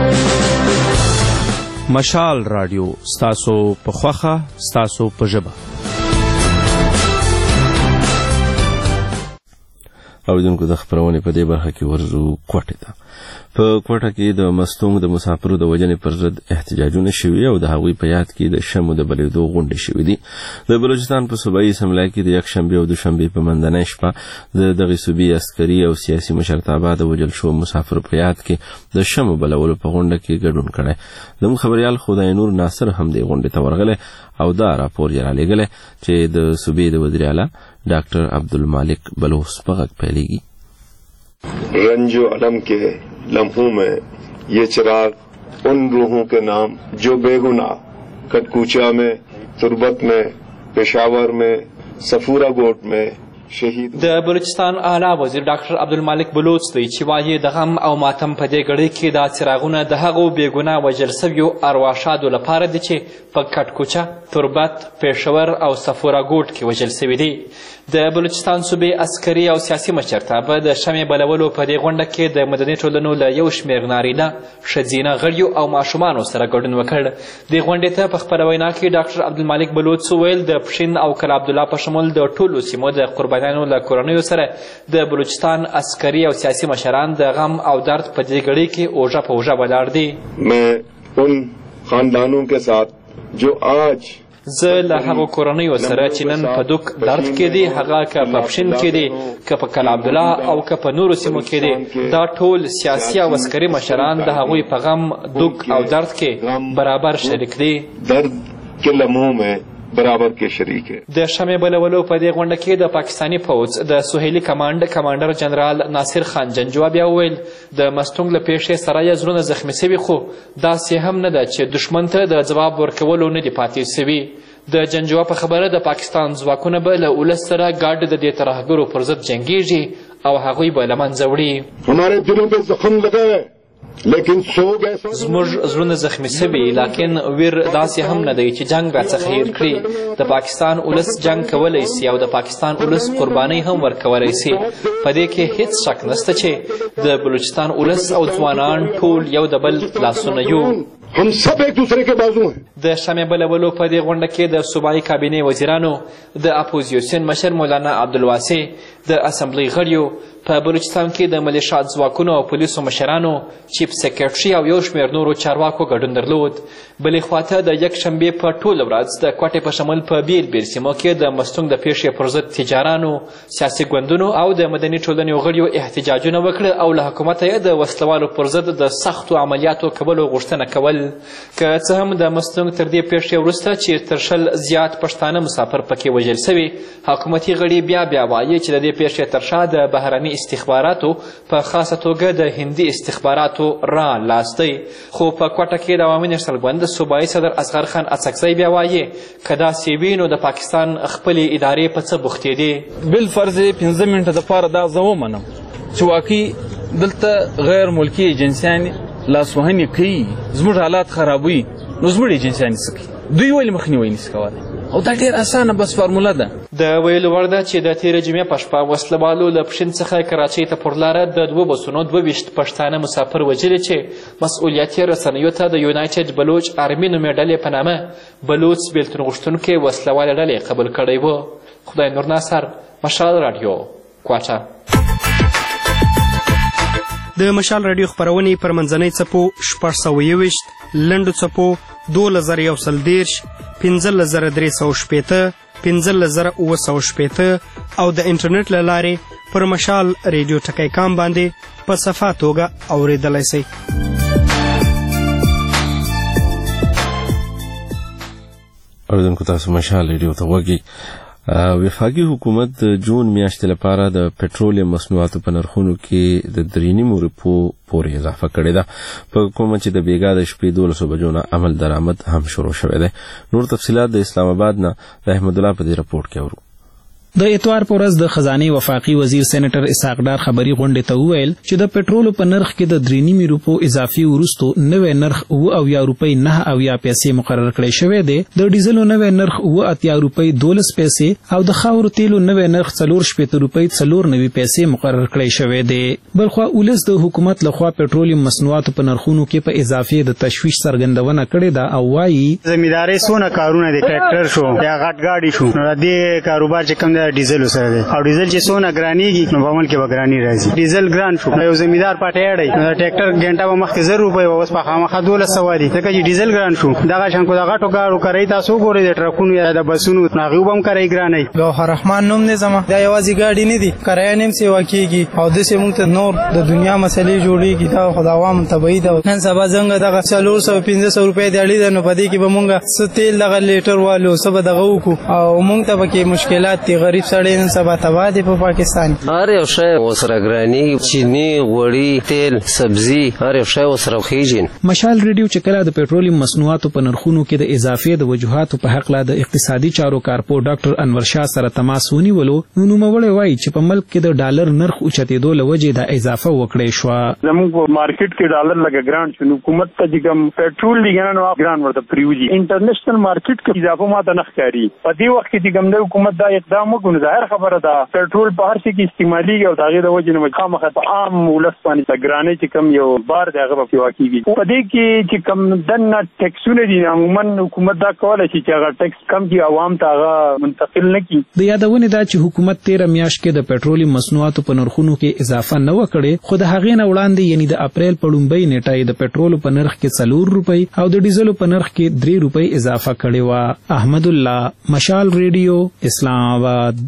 مشال رادیو ستاسو په خوخه ستاسو په ژبه.
اوریدونکو د خبرونې په دې برخه کې ورځو کوټه ده. په کوټه کې د مستونګ د مسافرو د وجنې پر ضد احتجاجونه شوي او د هغوی په یاد کې د شمو د بلېدو غونډې شوي دي. د بلوچستان په صوبایي اسمبلی کې د یکشنبې او دوشنبې په منځنۍ شپه د دغې صوبې عسکري او سیاسي مشرتابه د وژل شوو مسافرو په یاد کې د شمو بلولو په غونډه کې ګډون کړی. زموږ خبریال خدای نور ناصر هم دې غونډې ته ورغلی او دا راپور یې رالیږلی چې د صوبې د وزیر اعلی ډاکټر عبدالمالک بلوچ په غږ پیلېږي.
رنج و علم کے لمحوں میں یہ چراغ ان روحوں کے نام جو بے گناہ کٹکوچا میں تربت میں پشاور میں صفورہ گوٹ میں
د بلوچستان اعلی وزیر ډاکټر عبدالمالک بلوچ دی چې وایي د غم او ماتم په دې ګړۍ کې دا څراغونه د هغو بېګناه وژل سویو ارواښادو لپاره دي چې په کټکوچه تربت پېښور او صفوره ګوټ کې وژل سوي دي. د بلوچستان صوبې عسکري او سیاسي مشرتابه د شمې بلولو په دې غونډه کې د مدني ټولنو له یو شمېر نارینه ښځینه غړیو او ماشومانو سره ګډون وکړ. دې غونډې ته په خپله وینا کې ډاکټر عبدالمالک بلوچ وویل د پښین او کلا عبدالله په شمول د ټولو سیمو د قربانیانو له کورنیو سره د بلوچستان عسکري او سیاسي مشران د غم او درد په دې ګړۍ کې اوږه په اوږه ولاړ دي.
میں ان خاندانوں کے ساتھ جو آج
زه له هغو کورنیو سره چې نن په دوک درد کې دي هغه که په پښین کې دي که په کلا عبدالله او که په نورو سیمو کې دي دا ټول سیاسي او عسکري مشران د هغوی په غم دوک او درد کې برابر شریک دي.
درد کے لمحوں میں برابر کې شریک ہے.
د شمې بلولو په دې غونډه کې د پاکستاني پوځ د سهیلي کمانډر جنرال ناصر خان جنجوا بیا وویل د مستونګ له پیښې سره یې زړونه زخمي سوي خو داسې هم نه ده چې دښمن ته د ځواب ورکولو نه دي پاتې سوي. د جنجوه په خبره د پاکستان ځواکونه به له ولس سره ګډ د دې ترهګرو پر ضد جنګیږي او هغوی به له منځه وړي.
हमारे दिलों पे जख्म लगा है लेकिन सोग ऐसा
زموږ زړونه زخمی سوي لیکن ویر داسې هم نه دی چې جنگ راڅخه هیر کړي. د پاکستان ولس جنگ کولی سي او د پاکستان ولس قربانۍ هم ورکولی سي. په دې کې هیڅ شک نشته چې د بلوچستان ولس او ځوانان ټول یو د بل لاسونه یو.
हम सब एक दूसरे के बाजू हैं.
د شمع بلولو په دې غونډه کې د صوبایي کابینې وزیرانو، د اپوزیسیون مشر مولانا عبدالواسع، د اسمبلی غړیو، په بلوچستان کې د ملیشات ځواکونو او پولیسو مشرانو، چیف سیکرټري او یو شمېر نورو چارواکو ګډون درلود. بلې خواته د یکشنبې په ټوله ورځ د کوټې په شمول په بیل بیل سیمو کې د مستونګ د پیښې پر ضد تجارانو، سیاسي ګوندونو او د مدني ټولنې غړیو احتجاجونه وکړه او له حکومته یې د وسلوالو پر ضد د سختو عملیاتو کولو غوښتنه کول. که څه هم د مستونګ تر دې پیښې وروسته چې تر 100 زیات پښتانه مسافر پکې وژل سوي، حکومتي غړي بیا وایي چې د دې پیښې تر شا د بهرني استخباراتو په خاصه توګه د هندي استخباراتو را لاس دی. خو په کوټه کې د عوامي نېشنل ګوند صوبایي صدر اصغر خان اڅکزی بیا وایي که داسې وي نو د پاکستان خپلې ادارې په څه بوختې دي.
بالفرض 15 منټه دپاره دا زه ومنم چې واقعي دلته غیر ملکي ایجنسیان لاسوهنې کوي، زموږ حالات خرابوي، نو زموږ ایجنسیانې څه کوي؟ دوی ولې مخنیوی نشي کولی؟ او دا ډېر اسانه بس فارموله ده.
د ویلو وړ ده چې د تېرې جمعې په شپه وسلوالو له پښین څخه کراچۍ ته پر لاره د 2 بسونو 22 پښتانه مسافر وژلي چې مسؤلیتي رسنیو ته د یونایټډ بلوچ آرمي نومې ډلې په نامه بلوچ بېلتون غوښتونکې وسلوالې ډلې قبول کړی و. خدای نور ناصر، مشال رادیو، کوټه.
د مشال رادیو خپرونې پر منځنۍ څپو 621، لنډو څپو 2130، 15360، 15960 او د انټرنیټ له لارې پر مشال ریډیو ټکی کام باندې په صفا توګه اورېدلی سئ.
اوریدونکو تاسو مشال ریډیو ته غوږ یئ. وفاقي حکومت د جون میاشتې لپاره د پټرولیم مصنوعاتو په نرخونو کې د 3.5 روپو پورې اضافه کړې ده، په کومه چې د بیګا د شپې 12 بجو نه عمل درآمد هم شروع شوی دی. نور تفصیلات د اسلام آباد نه د احمد الله په دې رپورټ کې اورو.
د اتوار په ورځ د خزانه وفاقي وزیر سېنیټر اسحاق ډار خبري غونډې ته وویل چې د پټرولو په نرخ کې د 3.5 روپو اضافي وروستو نوې نرخ 9 روپۍ 9 پیسې مقرر کړی شوی دی. د ډیزلو نوې نرخ 8 روپۍ 12 پیسې او د خاورو تیلو نوې نرخ 4 روپۍ 4 پیسې مقرر کړی شوی دی. بلخوا ولس د حکومت لخوا پټرولیم مصنوعاتو په نرخونو کې په اضافه د تشویش څرګندونه کړې ده او وایي
زمینداري سونه کارونه دي، ټریکټر شو یا غټ گاډي شو، نو دې کاروبار چې کوم ډیزل سره دی او ډیزل چې سونه ګرانیږي نو په عمل کې به ګرانی راځي. ډیزل ګران شو، یو زمیندار پټه اړای نو ټریکټر ګنټه به مخکې 10 روپۍ اوس په خامخا 1200 دي، ځکه چې ډیزل ګران شو. دغه شان کو دغه ټوګاړو کوي تاسو ګورئ د ټرکونو یا د بسونو ناغي وبم کوي ګرانای.
ګوهر رحمان نوم نه زما دا یوازې ګاډي نه دي، کرایه نیم سیوا کیږي او د سیمون ته نور د دنیا مسلې جوړیږي. دا خدای عوام تبعید ده. نن سبا څنګه دغه 400-500 روپۍ دی اړې ده، نو پدې کې به مونږه ستیل دغه لیټر والو سبا دغه وکړو او مونږ ته به کې مشکلات دي. غریب سړی نن سبا تبا دي په پاکستان.
هر یو شی وسره ګرانی، چینی، غوړي، تیل، سبزی، هر یو شی وسره خېجین.
مشال ریډیو چې کله د پټرولیم مصنوعاتو په نرخونو کې د اضافې د وجوهاتو په حق لا د اقتصادي چارو کارپو ډاکټر انور شاه سره تماس ونیولو، نو نوموړی وایي چې په ملک کې د ډالر نرخ اوچتېدو له وجې د اضافه وکړې شوه.
زموږ په مارکیټ کې ډالر لګ ګران شو، حکومت ته چې کوم پټرول لګنه نو ګران ورته پریوزي. انټرنیشنل مارکیټ کې اضافه ماته نه ښکاري. په دې وخت کې چې کوم د حکومت دا اقدام وکړي ظاهر خبره ده پټرول په هر څه کې استعمالي او دغه د وجې نه خامخا په عام ولس باندې ګرانې چې کوم یو بار دغه په واقعي په دې کې چې کوم دنه ټیکسونه دي عموما حکومت دا کولای شي چې هغه ټیکس کم کړي عوام ته هغه منتقل نه کړي.
د یادونه دا چې حکومت 13 میاشت کې د پټرولیم مصنوعاتو په نرخونو کې اضافه نه وکړي، خو د هغې نه وړاندې یعنی د اپریل په لومړۍ نیټه د پټرولو په نرخ کې 4 روپۍ او د ډیزلو په نرخ کې 3 روپۍ اضافه کړې و. احمد الله، مشال ریډیو، اسلام آباد.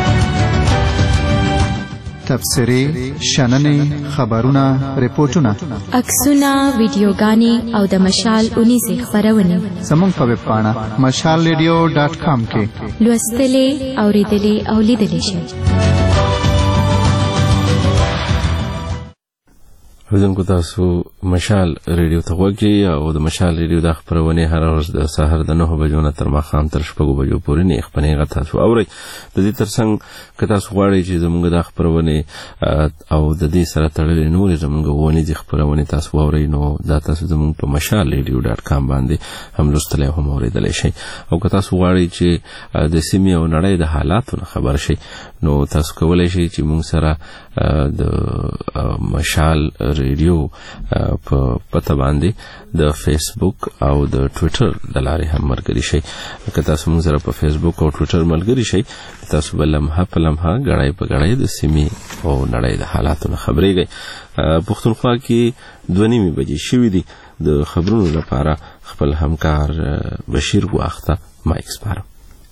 تبصرې، شننې، خبرونه، ریپورتونه،
عکسونه، ویډیوګانې او د مشال اونیزې خپرونې
زموږ په ویب پاڼه mashalradio.com کې
لوستلې، اورېدلې او لیدلې شئ.
اوریدونکو تاسو مشال ریډیو ته غوږی او د مشال ریډیو د خبرونه هر ورځ د سحر د 9 بجو نه تر ماښام تر 6 بجو پورې نه خبرونه تاسو اورئ. د دې ترڅنګ که تاسو غواړئ چې زموږ د خبرونه او د دې سره تړلې نور زموږ غونې د خبرونه تاسو اورئ نو دا تاسو زموږ په mashalradio.com باندې هم لوستلای هم اوریدلای شئ. او که تاسو غواړئ چې د سیمې او نړۍ د حالاتو خبر شئ نو تاسو کولای شئ چې موږ سره د مشال ریډیو په پته باندې د فیسبوک او د ټوئیټر د لارې هم ملګري شئ. که تاسو موږ سره په فیسبوک او ټوئیټر ملګري شئ تاسو بل لمحه په لمحه غړای په غړای د سیمې او نړۍ د حالاتو خبرېږئ. پښتونخوا کې 2:30 بجې شوې دي. د خبرونو لپاره خپل همکار بشیر ګواخته مایک سپارم.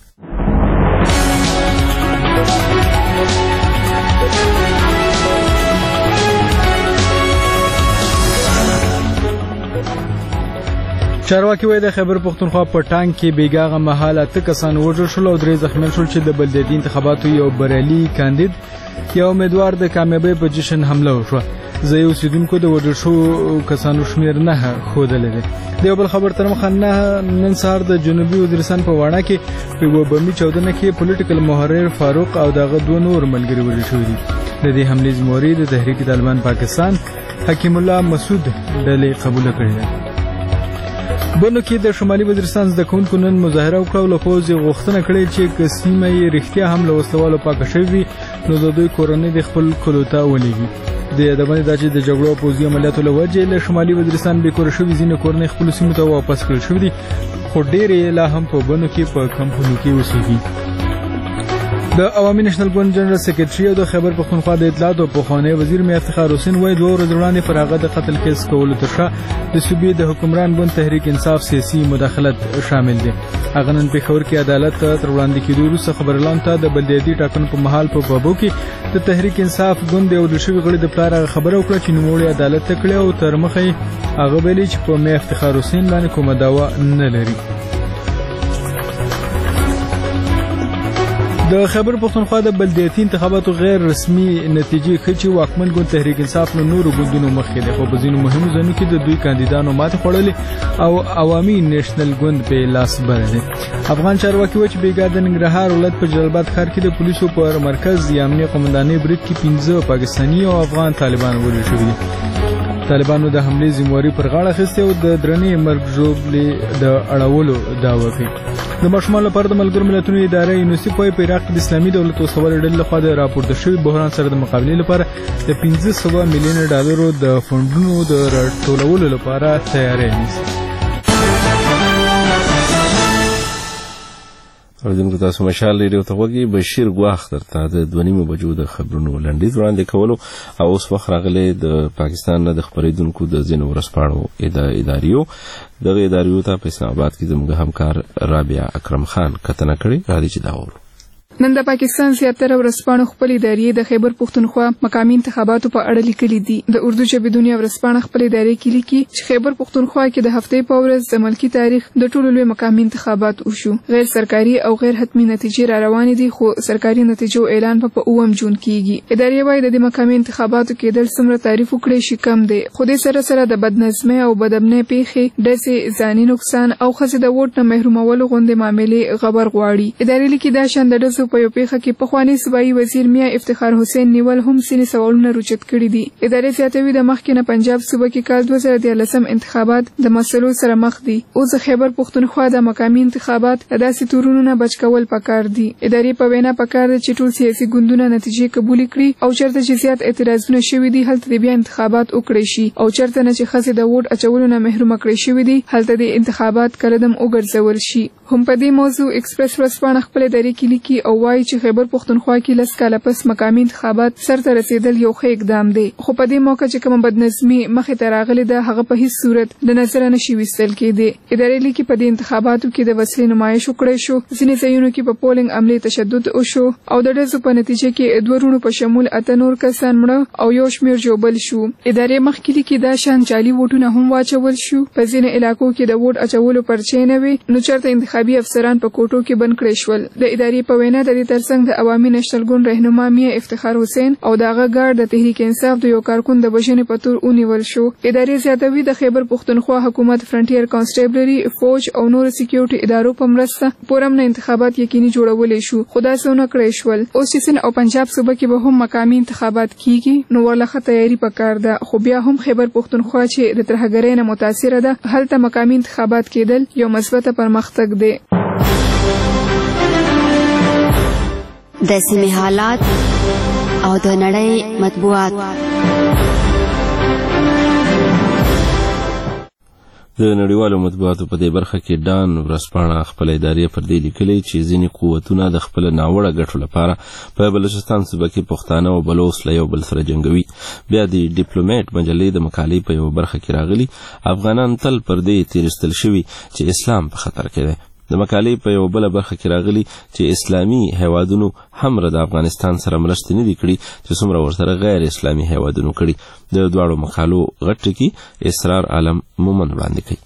چارواکي وایي د خیبر پښتونخوا په ټانک کې بیګاغه مهاله 8 کسان وژل شول او 3 زخمیان شول چې د بلدیاتي انتخاباتو یو بریالي کاندید یا امیدوار د کامیابی په جشن حمله وشوه. زه یو اوسیدونکو د وژل شوو کسانو شمیر 9 ښودلی دی. د یو بل خبر تر مخه نن سهار د جنوبي وزیرستان په واڼه کې په یوه بمي چاودنه کې پولیټیکل محرر فاروق او دغه 2 نور ملګري وژل شوي دي. د دې حملې ذمہواري د تحریک طالبان پاکستان حکیم الله مسعود ډلې قبول کړې ده. بنو کې د شمالي وزیرستان زده کوونکو نن مظاهره وکړه او له پوځ غوښتنه کړې چې که سیمه یې رښتیا هم له وسلوالو پاکه شوې وي نو د دوی کورنۍ د خپل کلو ته ولېږي. د یادونې دا چې د جګړو او پوځي عملیاتو له وجې له شمالي وزیرستان بېکوره شوي ځینې کورنۍ خپلو سیمو ته واپس کړل شوي دي خو ډېرې لا هم په بنو کې په کمپونو کې اوسېږي. د عوامي نېشنل ګوند جنرال سیکریټري او د خیبر پښتونخوا د اطلاعات او پخوانی وزیر میا افتخار حسین وایي 2 ورځې وړاندې پر هغه د قتل کیس کولو تر شا د صوبې د حکمران ګوند تحریک انصاف سیاسي مداخلت شامل دی. هغه نن پېښور کې عدالت ته تر وړاندې کېدو وروسته خبرلاندو ته د بلدیاتي ټاکنو په مهال په بابو کې د تحریک انصاف ګوند یو د شوي غړي د پلار هغه خبره وکړه چې نوموړی عدالت ته کړې او تر مخه یې هغه ویلي چې په میا افتخار حسین باندې کومه دعوه نه لري. د خیبر پښتونخوا د بلدیاتي انتخاباتو غیر رسمي نتیجې ښیي چې واکمن ګوند تحریک انصاف له نورو ګوندونو مخکې دی خو په ځینو مهمو ځایونو کې د دوی کاندیدانو ماتې خوړلې او عوامي نېشنل ګوند په لاس بری دی. افغان چارواکي وایي چې بیګا د ننګرهار ولایت په جلال آباد ښار کې د پولیسو پر مرکز یا امنیه قومندانۍ برید کې 15 پاکستاني او افغان طالبان وژل شوي دي. طالبانو د حملې ذمہواري پر غاړه اخیستې او د درنې مرګ ژوبلې د اړولو دعوه کوي. د ماشومانو لپاره د ملګرو ملتونو اداره یونیسف وايي په عراق کې د اسلامي دولت وسلوالو ډلې لخوا د راپورته شوي بحران سره د مقابلې لپاره د $500 میلیون د فنډونو د راټولولو لپاره تیاری نیسي. اوریدونکو تاسو مشال ریډیو ته غوږی. بشیر ګواخ درته د 2:30 بجو د خبرونو لنډیز وړاندې کولو او اوس وخت راغلی د پاکستان نه د خبرېدونکو د ځینو ورځپاڼو اداریو دغه اداریو ته په اسلام آباد کې زموږ همکار رابعه اکرم خان کتنه کړې. راځي چې دا وورو.
نن د پاکستان زیاتره ورځپاڼو خپل ادارې د خیبر پښتونخوا مقامي انتخاباتو په اړه لیکلي دي. د اردو ژبې دنیا ورځپاڼه خپل ادارې کې لیکي چې خیبر پښتونخوا کې د هفتې په ورځ د ملکی تاریخ د ټولو لوی مقامي انتخابات وشو. غیر سرکاري او غیر حتمی نتیجې را روانې دي خو سرکاري نتیجو اعلان په 9 جون کېږي. ادارې وايي د مقامي انتخاباتو کې د څومره تعریف وکړي شي کم دی خو د سره د بدنظمۍ او بدامنۍ پیښې د ځاني نقصان او خزې د ووټ نه محرومولو غونډې معاملې خبر غواړي. ادارې لیکي دا شان د ډزو په یو پیښه کې پخوانی صوبایي وزیر میا افتخار حسین نیول هم سینې سوالونه روچت کړي دي. ادارې زیاتوي د مخکې نه پنجاب صوبه کې کال 2013 انتخابات د مسلو سره مخ دي. اوس د خیبر پښتونخوا د مقامي انتخابات د داسې تورونو نه بچ کول پکار دي. ادارې په وینا پکار دي چې ټول سیاسي ګوندونه نتیجې قبول کړي او چېرته چې زیات اعتراضونه شوي دي هلته د بیا انتخابات وکړي شي او چېرته نه چې ښځې د ووټ اچولو نه محرومه کړي شوي دي هلته د انتخابات کلدم وګرځول شي. هم په دې موضوع ایکسپریس ورځپاڼه خپل ادارې کې لیکي او وایي چې خیبر پښتونخوا کې 10 کاله پس مقامي انتخابات سرته رسیدل یو ښه اقدام دی خو په دې موقع چې کوم بدنظمي مخې ته راغلې ده هغه په هیڅ صورت د نظر نه شي ویستل کېدی. ادارې لیکي په دې انتخاباتو کې د وسلې نمایش وکړی شو. ځینې ځایونو کې په پولینګ عملې تشدد وشو او د ډزو په نتیجه کې 2 ورونو په شمول 8 نور کسان مړه او یو شمېر ژوبل شو. ادارې مخکې لیکي دا شان جعلي ووټونه هم واچول شو. په ځینې علاقو کې د ووټ اچولو پرچې نه وي نو چېرته انتخابي انتخابي افسران په کوټو کې بند کړی شول. د ادارې په وینا د دې ترڅنګ د عوامي نشنل ګوند رهنما میا افتخار حسین او دغه ګارد د تحریک انصاف د یو کارکون د وژنې په تور ونیول شو. ادارې زیاتوي د خیبر پښتونخوا حکومت فرنټیر کانسټیبلري فوج او نور سکیورټي ادارو په مرسته پورم نه انتخابات یقیني جوړولې شو. خدا سونه کړی شول. اوس چې سن او پنجاب صوبه کې به هم مقامي انتخابات کیږي نو ورلخه تیاری پکار ده، خو بیا هم خیبر پښتونخوا چې د ترهګرۍ نه متاثره ده هلته مقامي انتخابات کېدل یو مثبت پرمختګ دی.
د سیمې حالات او د نړۍ مطبوعات.
د نړیوالو مطبوعاتو په دې برخه کې ډان ورځپاڼه خپل ادارې پر دې لیکلي چې ځینې قوتونه د خپل ناوړه ګټو لپاره په بلوچستان صوبه کې پښتانه او بلوڅ له یو بل سره جنګوي. بیا د ډیپلوماټ مجلې د مقالې په یو برخه کې راغلي افغانان تل پر دې تیرستل شوي چې اسلام په خطر کې دی. د مقالې په یو بل برخه کې راغلي چې اسلامي هیوادونو هم د افغانستان سره مرستې نه دي کړي چې څومره ورسره غیر اسلامي هیوادونو کړي. د دواړو مقالو غټ ټکي اسرار عالم مومن وړاندې کوي.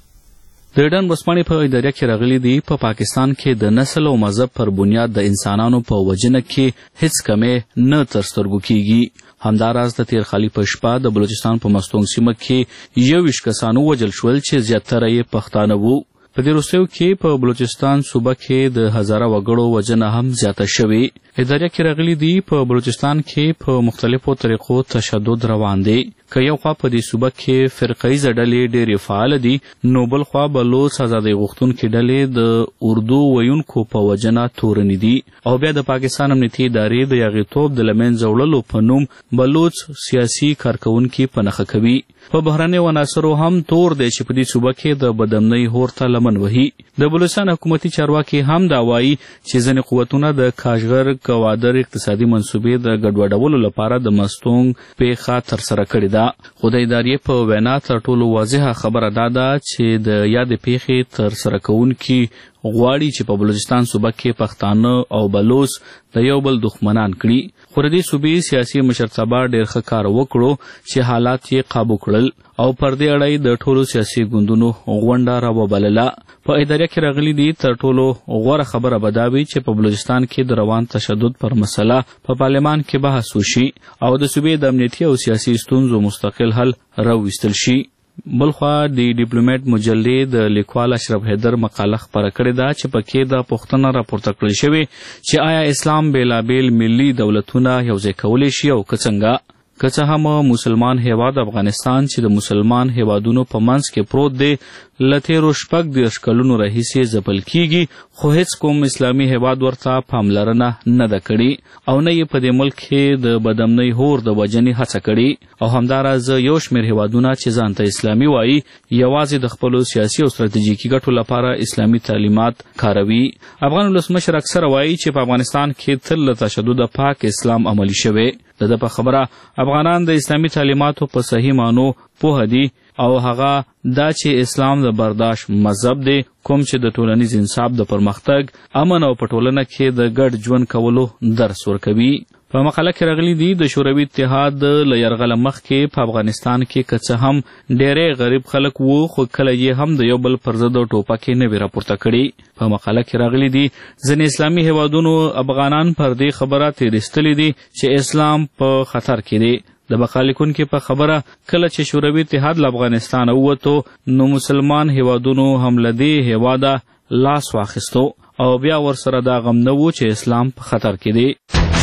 د ډان ورځپاڼې په اداره کې راغلي دي په پاکستان کې د نسل او مذهب پر بنیاد د انسانانو په وژنه کې هیڅ کمې نه تر سترګو کیږي. همداراز د تیر خالي په شپه د بلوچستان په مستونګ سیمه کې 21 کسانو وژل شول چې زیاتره یې پښتانه وو. په دې وروستیو کې په بلوچستان صوبه کې د هزاره وګړو وژنه هم زیاته شوې. اداره کې راغلي دي په بلوچستان کې په مختلفو طریقو تشدد روان دی. که یو خوا په دې صوبه کې فرقه‌ایزه ډلې ډېرې فعال دي نو بل خوا بلوڅ ازادۍ غوښتونکي ډلې د اردو ویونکو په وژنه تورنې دي او بیا د پاکستان امنیتي ادارې د یاغیتوب د لمنځه وړلو په نوم بلوڅ سیاسي کارکونکي په نښه کوي. په بهرنیو عناصرو هم تور دی چې په دې صوبه کې د بدامنۍ اور ته لمن وهي. د بلوچستان حکومتي چارواکي هم دا وایي چې ځینې قوتونه د کاشغر کوادر اقتصادي منصوبې د ګډوډولو لپاره د مستونګ پیښه ترسره کړې ده. خو د ادارې په وینا تر ټولو واضحه خبره دا ده چې د یادې پیښې ترسره کوونکي غواړي چې په بلوچستان صوبه کې پښتانه او بلوڅ د یو بل دښمنان کړي. خو د دې صوبې سیاسي مشرتابه ډېر ښه کار وکړو چې حالات یې قابو کړل او پر دې اړه د ټولو سیاسي ګوندونو غونډه راوبلله. په اداره کې راغلي دي تر ټولو غوره خبره به دا وي چې په بلوچستان کې د روان تشدد پر مسله په پارلمان کې بحث وشي او د صوبې د امنیتي او سیاسي ستونزو مستقل حل راوستل شي. بلخوا د ډیپلوماټ مجلې د لیکوال اشرف حیدر مقاله خپره کړې ده چې پکې دا پوښتنه راپورته کړل شوې چې آیا اسلام بېلابېل ملي دولتونه یوځای کولی شي او که څنګه. که څه هم مسلمان هیواد افغانستان چې د مسلمان هیوادونو په منځ کې پروت دی له تېرو 14 کلونو راهیسې ځپل کیږي خو هیڅ کوم اسلامي هیواد ورته پاملرنه نه ده کړې او نه یې په دې ملک کې د بدامنۍ هور د وژنې هڅه کړې او همداراز یو شمېر هیوادونه چې ځان ته اسلامي وایي یوازې د خپلو سیاسي او ستراتیژیکي ګټو لپاره اسلامي تعلیمات کاروي. افغان ولسمشر اکثره وایي چې په افغانستان کې تل له تشدد پاک اسلام عملي شوی. د ده په خبره افغانان د اسلامي تعلیماتو په صحیح معنو پوهه دي او هغه دا چې اسلام د برداشت مذهب دی کوم چې د ټولنیز انصاف د پرمختګ امن او په ټولنه کې د ګډ ژوند کولو درس ورکوي. په مقاله کې راغلي دي د شوروي اتحاد له یرغله مخکې په افغانستان کې که څه هم ډېری غریب خلک وو خو کله یې هم د یو بل پر ضد ټوپکې نه وې راپورته کړي. په مقاله کې راغلي دي ځینې اسلامي هیوادونو افغانان پر دې خبره تېرېستلي دي چې اسلام په خطر کې دی. د بقا لیکونکي په خبره کله چې شوروي اتحاد له افغانستانه ووتو نو مسلمان هیوادونو هم له دې هیواده لاس واخیستو او بیا ورسره دا غم نه و چې اسلام په خطر کې دی.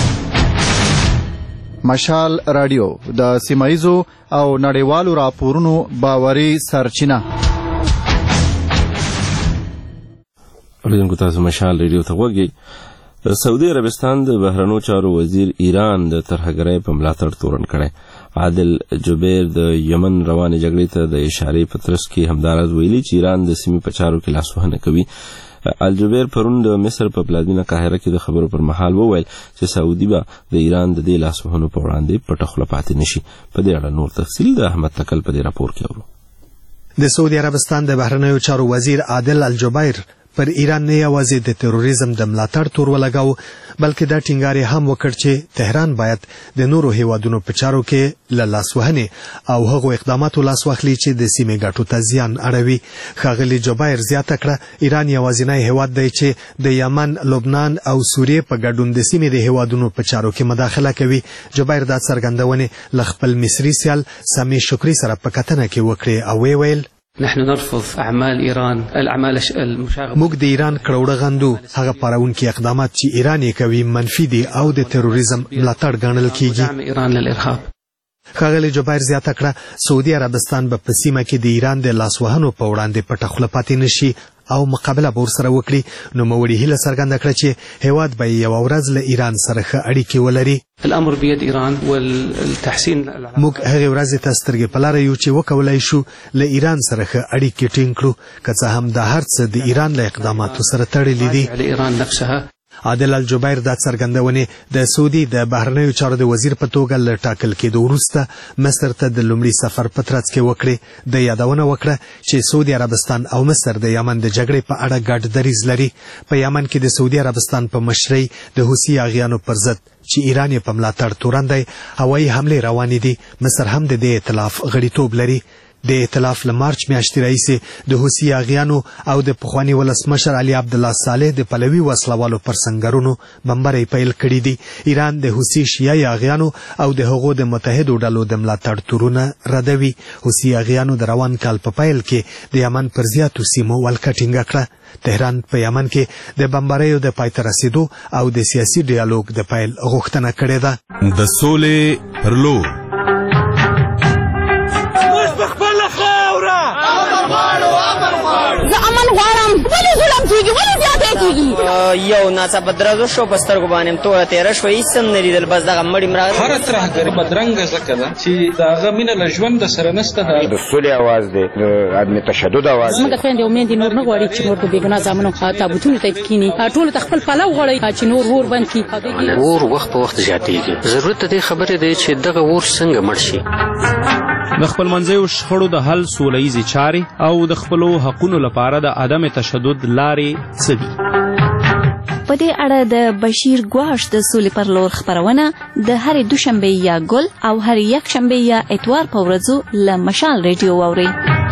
مشال رادیو د سیمایزو او نړیوالو راپورونو باوري سرچینه.
اوریدونکو تاسو مشال رادیو ته وګورئ. د سعودي عربستان د بهرنیو چارو وزیر ایران د ترهګرۍ په ملاتړ تورن کړی. عادل جبیر د یمن روانې جګړې ته د اشارې په ترڅ کې همداراز ویلي چې ایران د سیمې په چارو کې لاسوهنه کوي. الجبیر پرون د مصر په پلازمینه قاهره کې د خبرو پر مهال وویل چې سعودي به د ایران د دې لاسوهنو په وړاندې پټه خوله پاتې نشي. په دې اړه نور تفصیل د احمد تکل په دې راپور کې اورو.
د سعودي عربستان د بهرنیو چارو وزیر عادل الجبیر پر ایران نه یوازې د تروریزم د ملاتړ تور ولګاو بلکې دا ټینګار هم وکړ چې تهران باید د نورو هیوادونو په چارو کې له لاسوهنې او هغو اقداماتو لاس واخلي چې د سیمې ګټو ته زیان اړوي. ښاغلي جوبایر زیاته کړه ایران یوازینی هیواد دی چې د یمن، لبنان او سوریې په ګډون د سیمې د هیوادونو په چارو کې مداخله کوي. جوبایر دا څرګندونې له خپل مصري سیال سامي شکري سره په کتنه کې وکړې او ویل
نحن نرفض اعمال ایران الاعمال المشاغبه.
موږ د ایران کړوړه غندو هغه پارونکي اقدامات چې ایران یې کوي منفي دي او د تروریزم ملاتړ ګڼل کیږي.
ایران للارهاب.
ښاغلي جوبایر زیاته کړه سعودي عربستان به په سیمه کې د ایران د لاسوهنو په وړاندې پټه خوله پاتې نشي او مقابله به ورسره وکړي. نوموړي هیله څرګنده کړه چې هیواد به یوه ورځ له ایران سره ښه اړیکې ولري.
الامر بيد ایران والتحسين.
موږ هغې ورځې ته سترګې په لاره یو چې وکولای شو له ایران سره ښه اړیکې ټینګ کړو که څه هم دا هر څه د ایران له اقداماتو سره تړلي دي. عادل الجوبایر دا څرګندونې د سعودي د بهرنیو چارو د وزیر په توګه له ټاکل کېدو وروسته مصر ته د لومړي سفر په ترڅ کې وکړې. د یادونه وکړه چې سعودي عربستان او مصر د یمن د جګړې په اړه ګډ دریځ لري. په یمن کې د سعودي عربستان په مشرۍ د حوثي اغیانو پر ضد چې ایران یې په ملاتړ تورن دی هوایي حملې روانې دي. مصر هم د دې ائتلاف غړیتوب لري. د ائتلاف له مارچ میاشتې راهیسې د حوثي اغیانو او د پخواني ولسمشر علي عبدالله صالح د پلوي وسلوالو پر سنګرونو بمبرۍ پیل کړي دي. ایران د حوثي شیعه اغیانو او د هغو د متحدو ډلو د ملاتړ تورونه ردوي. حوثي اغیانو د روان کال په پیل کې د یمن پر زیاتو سیمو ولکه ټینګه کړه. تهران په یمن کې د بمباریو د پای ته رسیدو او د سیاسي ډیالوګ د پیل غوښتنه کړې ده.
د سولې پر لور
یو ناڅاپه درزو شو په سترګو باندې توره تېره شوه هېڅ هم نه لیدل بس دغه مړي مړه
هره ترهګري بدرنګه ځکه ده چې د هغه مینه له ژونده سره نشته.
د سولې اواز دی د عدم تشدد اواز دی.
زموږ خویندې او میندې نور نه غواړي چې نور په بېګناه زامنو تابوتونو ته کښېني ټولو ته خپل پلو غواړي چې نور اور بند کړي.
اور وخت په وخت زیاتېږي. ضرورت د دې خبرې دی چې دغه اور څنګه مړ شي.
د خپلمنځیو شخړو د حل سوله ییزې چارې او د خپلو حقونو لپاره د عدم تشدد لارې څه دي؟
په دې اړه د بشیر ګواښ د سولې پر لور خپرونه د هرې دوشنبې یا ګل او هرې یکشنبې یا اتوار په ورځو له مشال ریډیو واورئ.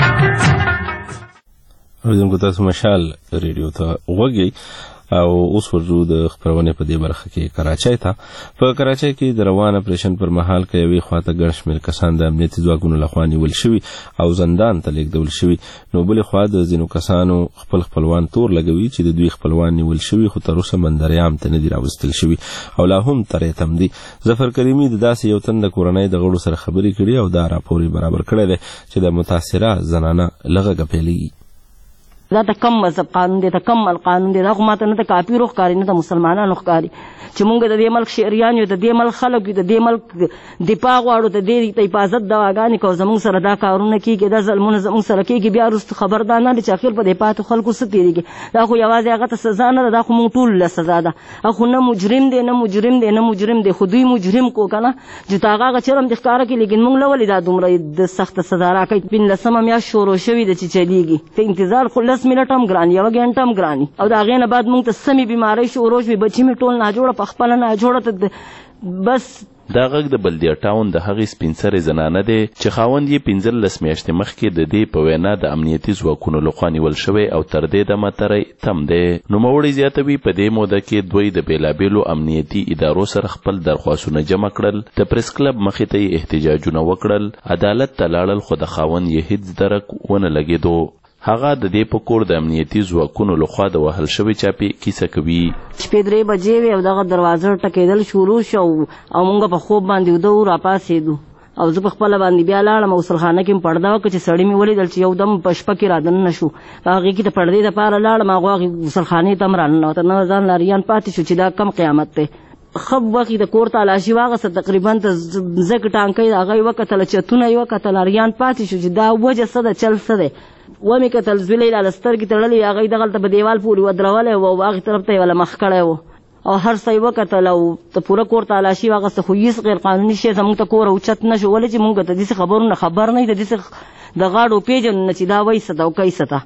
اوریدونکو تاسو مشال ریډیو ته غوږی او اوس ورځو د خپرونې په دې برخه کې کراچۍ ته. په کراچۍ کې د روان اپریشن پر مهال کې یوې خواته ګڼ شمېر کسان د امنیتي ځواکونو لخوا نیول شوي او زندان ته لیږدول شوي. نو بلې خوا د ځینو کسانو خپلوان تور لګوي چې د دوی خپلوان نیول شوي خو تر اوسه بندریام ته نه دي راوستل شوي او لا هم ترې تم دي. ظفر کریمي د داسې یو تن د کورنۍ د غړو سره خبرې کړي او دا راپور برابر کړی دی چې د متاثره زنانه له غږه پیلېږي.
دا ته کم مذهب قانون دی، ته کم قانون دی. دا خو ماته نه ته کافرو ښکاري نه ته مسلمانانو ښکاري چې مونږ د دې ملک شهریان یو، د دې ملک خلک یو، د دې ملک دفاع غواړو، د دې حفاظت دواګانې کوو. زمونږ سره دا کارونه کېږي، دا ظلمونه زمونږ سره کېږي. بیا وروسته خبر دا نه دی چې اخر په دې پاتې خلکو څه تېرېږي. دا خو یوازې هغه ته سزا نه ده، دا خو مونږ ټولو له سزا ده. خو نه مجرم دی نه مجرم دی نه مجرم دی، خو دوی مجرم کو که نه چې هغه چرم دې ښکاره کړي. لیکن مونږ له ولې دا دومره د سخته سزا راکوي؟ 15مه میاشت شروع شوې ده چې چلېږي. که انتظار خو 10 منټ هم ګران، 1 غنټه هم ګراني. او د هغې نه بعد مونږ ته سمې بیمارۍ شروع شوې، بچي مې ټول ناجوړه په خپله ناجوړه بس.
دا غږ د بلدیه ټاون د هغې سپین سرې زنانه دی چې خاوند یې 15 میاشتې مخکې د دې په وینا د امنیتي ځواکونو لخوا نیول شوی او تر دې دمه تری تم دی. نوموړی زیاتوي په دې موده کې دوی د بېلابېلو امنیتي ادارو سره خپل درخواستونه جمع کړل، د پریس کلب مخې ته یې احتجاجونه وکړل، عدالت ته لاړل، خو د خاوند یې هیڅ درک ونه لګېدو. هغه د دې په کور د امنیتي ځواکونو لخوا د وهل شوې چاپې کیسه کوي.
شپې 3 بجې وې او دغه دروازه ټکېدل شروع شو او موږ په خوب باندې وده راپاڅېدو او زه په خپله باندې بیا لاړم او غسلخانه کې مې پرده وکړه چې سړي مې ولیدل چې یو دم په شپه کې رادننه شو. هغې کې د پردې دپاره لاړم، هغه هغې غسلخانې ته هم راننوته. نه ځان لاریان پاتې شو چې دا کم قیامت دی. خب وخت د کور تالاشي واغسته، تقریبا ته ځکه ټانکۍ هغه یې وکتله، چتونه یې وکتل، اریان پاتې شو چې دا وجه څه ده، چل څه دی. ومې کتل زویله یې له سترګې تړلې، هغه یې دغلته په دیوال پورې ودرولی و او هغې طرف ته یې وله مخ کړی و او هر څه یې وکتل او ته پوره کور تالاشي واغسته، خو هېڅ غیر قانوني شی زموږ ته کور اوچت نه شو. ولې چې مونږ ته داسې خبرونه خبر نه وي، د داسې د غاړو پېژنو نه چې دا وایي څه ده او کوي څه ده.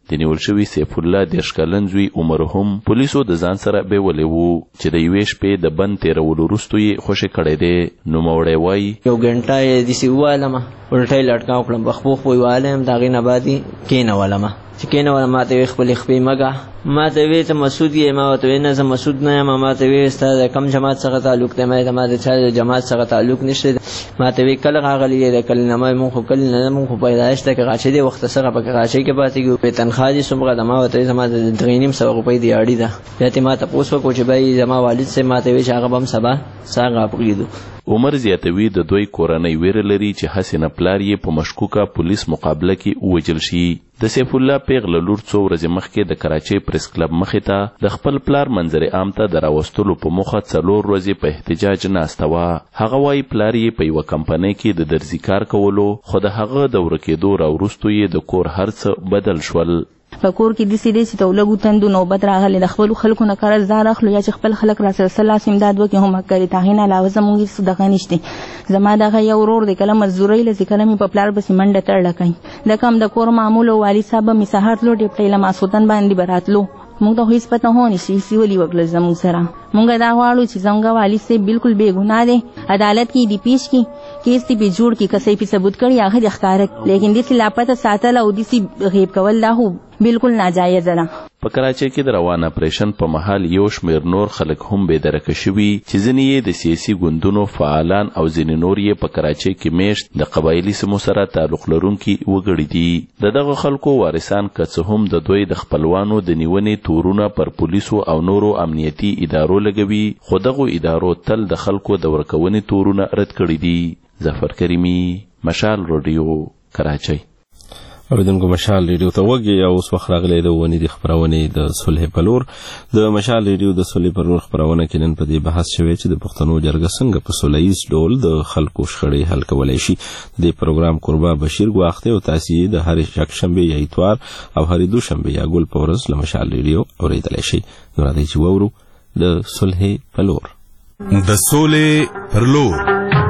د نیول شوي سیف الله 10 کلن زوی عمر هم پولیسو د ځان سره بیولې وو چې د یوې شپې د بند تیرولو وروسته یې خوشې کړی دی. نوموړی وایي
یو ګنټه یې داسې ووالمه الټۍ لټکاو کړم په خپو خپو یې وهلی یم د هغې نه بعد یې کېنولمه چې کېنولم ما ته ویې خپلې خپې مه ږه ما ته ویې ته مسعود یې ما ورته ویې نه زه مسعود نه یم ما ته ویې ستا د کم جماعت څخه تعلق دی ما ته ما د چا د جماعت څخه تعلق نشته دی ما ته ویې کله راغلی یې د کلي نه ما مونږ خو کلي نه مونږ خو پیدایش ته که غاچې دی وخته سره په کراچۍ کې پاتې کېږو په تنخوا دي څومره ده ما ورته ویې زما د 3,500 روپۍ دیاړي ده بیا ترې ما تپوس وکړو چې بیا زما والد صاحب ما ته ویې چې هغه به هم سبا سهار راپرېږدو.
عمر زیاتوي د دوی کورنۍ ویره لري چې هسې نه پلار یې په مشکوکه پولیس مقابله کې ووژل شي. د سیف الله پیغله لور څو ورځې مخکې د کراچۍ پریس کلب مخې ته د خپل پلار منظر عام ته د راوستلو په موخه 4 ورځې په احتجاج ناسته وه. هغه وایي پلار یې په یوه کمپنۍ کې د درزي کار کولو خو د هغه د ورکېدو راوروسته یې د کور هر څه بدل شول.
په کور کې داسې دی چې د لږو تندو نوبت راغلی د خپلو خلکو نه قرض دار اخلو یا چې خپل خلک راسره څه لاس امداد وکړي هم کوي د هغې نه علاوه زموږ هېڅ دغه نشته. زما دغه یو ورور دی کله مزدورۍ لځي کله مې په پلار پسې منډه تړله کوي د کم د کور معمول او والد صاحب به مې سهار تلو ډېپټۍ له ماسخوتن باندې به راتلو موږ ته خو هېڅ پته نه ونشي هېڅ ولي وکړل زموږ سره موږ دا غواړو چې زموږ والد صاحب بالکل بې ګناه دی عدالت کې دې پیش کړي کیس دې پې جوړ کړي که څه یې پې ثبوت کړي هغه دې ښکاره کړي لیکن داسې لاپته ساتل او داسې غیب کول دا خو بالکل ناجایزه ده.
په کراچۍ کې د روان اپریشن په مهال یو شمېر نور خلک هم بېدرکه شوي چې ځینې یې د سیاسي ګوندونو فعالان او ځینې نور یې په کراچۍ کې میشت د قبایلي سیمو سره تعلق لرونکي وګړي دي. د دغه خلکو وارثان که څه هم د دوی د خپلوانو د نیونې تورونه پر پولیسو او نورو امنیتي ادارو لګوي خو دغو ادارو تل د خلکو د ورکونې تورونه رد کړي دي. ظفر کریمي، مشال رادیو، کراچۍ.
اوریدونکو مشال ریډیو ته وګورئ او اوس وخت راغلی د ونې د خپرونې د صلح په لور. د مشال ریډیو د صلح په لور خپرونه کې نن په دې بحث شوی چې د پښتنو جرګه څنګه په سوله ییز ډول د خلکو شخړې حل کولی شي. د پروګرام قربا بشیر ګواښته او تاسو یې د هرې یکشنبې یا اتوار او هرې دوشنبې یا ګل په ورځ له مشال ریډیو اوریدلی شئ. نو راځئ چې واورو د صلح په لور.
د صلح پر لور.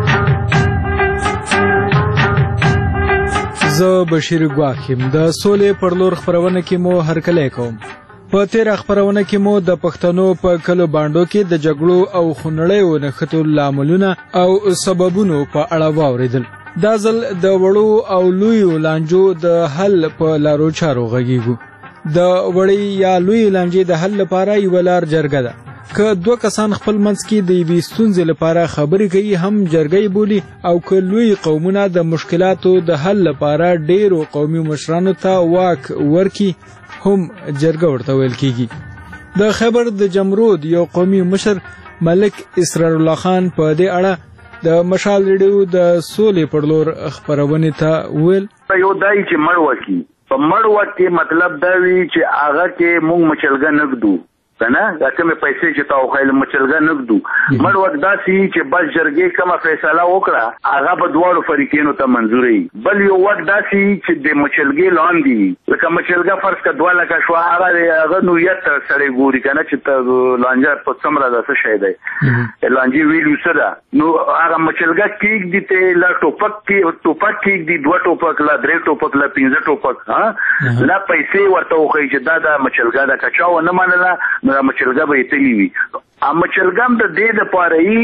زه بشیر ګواښ یم. د سولې پر لور خپرونه کې مو هرکلی کوم. په تېره خپرونه کې مو د پښتنو په کلو بانډو کې د جګړو او خونړیو نښتو لاملونه او سببونو په اړه واورېدل. دا ځل د وړو او لویو لانجو د حل په لارو چارو غږیږو. د وړې یا لویې لانجې د حل لپاره یوه لار جرګه ده. که دوه کسان خپل منځ کې د یوې ستونزې لپاره خبرې کوي هم جرګه بولي او که لوی قومونه د مشکلاتو د حل لپاره ډېرو قومي مشرانو ته واک ورکي هم جرګه ورته ویل کیږي. د خیبر د جمرود یو قومي مشر ملک اسرار الله خان په دې اړه د مشال ریډیو د سولې پر لور خپرونې ته ویل
یو دای چې مړ وکی په مړ وخت کې مطلب دا وی چې هغه کې مونږ مچلګه نګدو کنه دا کومه پیسې چې تاسو خایل مچلګه نګدو مړ وخت دا سي چې بس جرګې کومه فیصله وکړه هغه په دواړو فریقینو ته منزوري بل یو وخت دا سي چې د مچلګې لاندې لکه مچلګه فرض کا 2 لک شو هغه نو یت سره ګوري کنه چې ته لانجه په څومره د څه شي دی لانجه ویلو سره نو هغه مچلګه کېږي دي ته لا ټوپک کېږي دي 2 ټوپک لا 3 ټوپک لا 15 ټوپک ها لا پیسې ورته وخی چې دا مچلګه دا کچاو نه منله نو مچلګه به تلی وي مچلګم د دې د پاره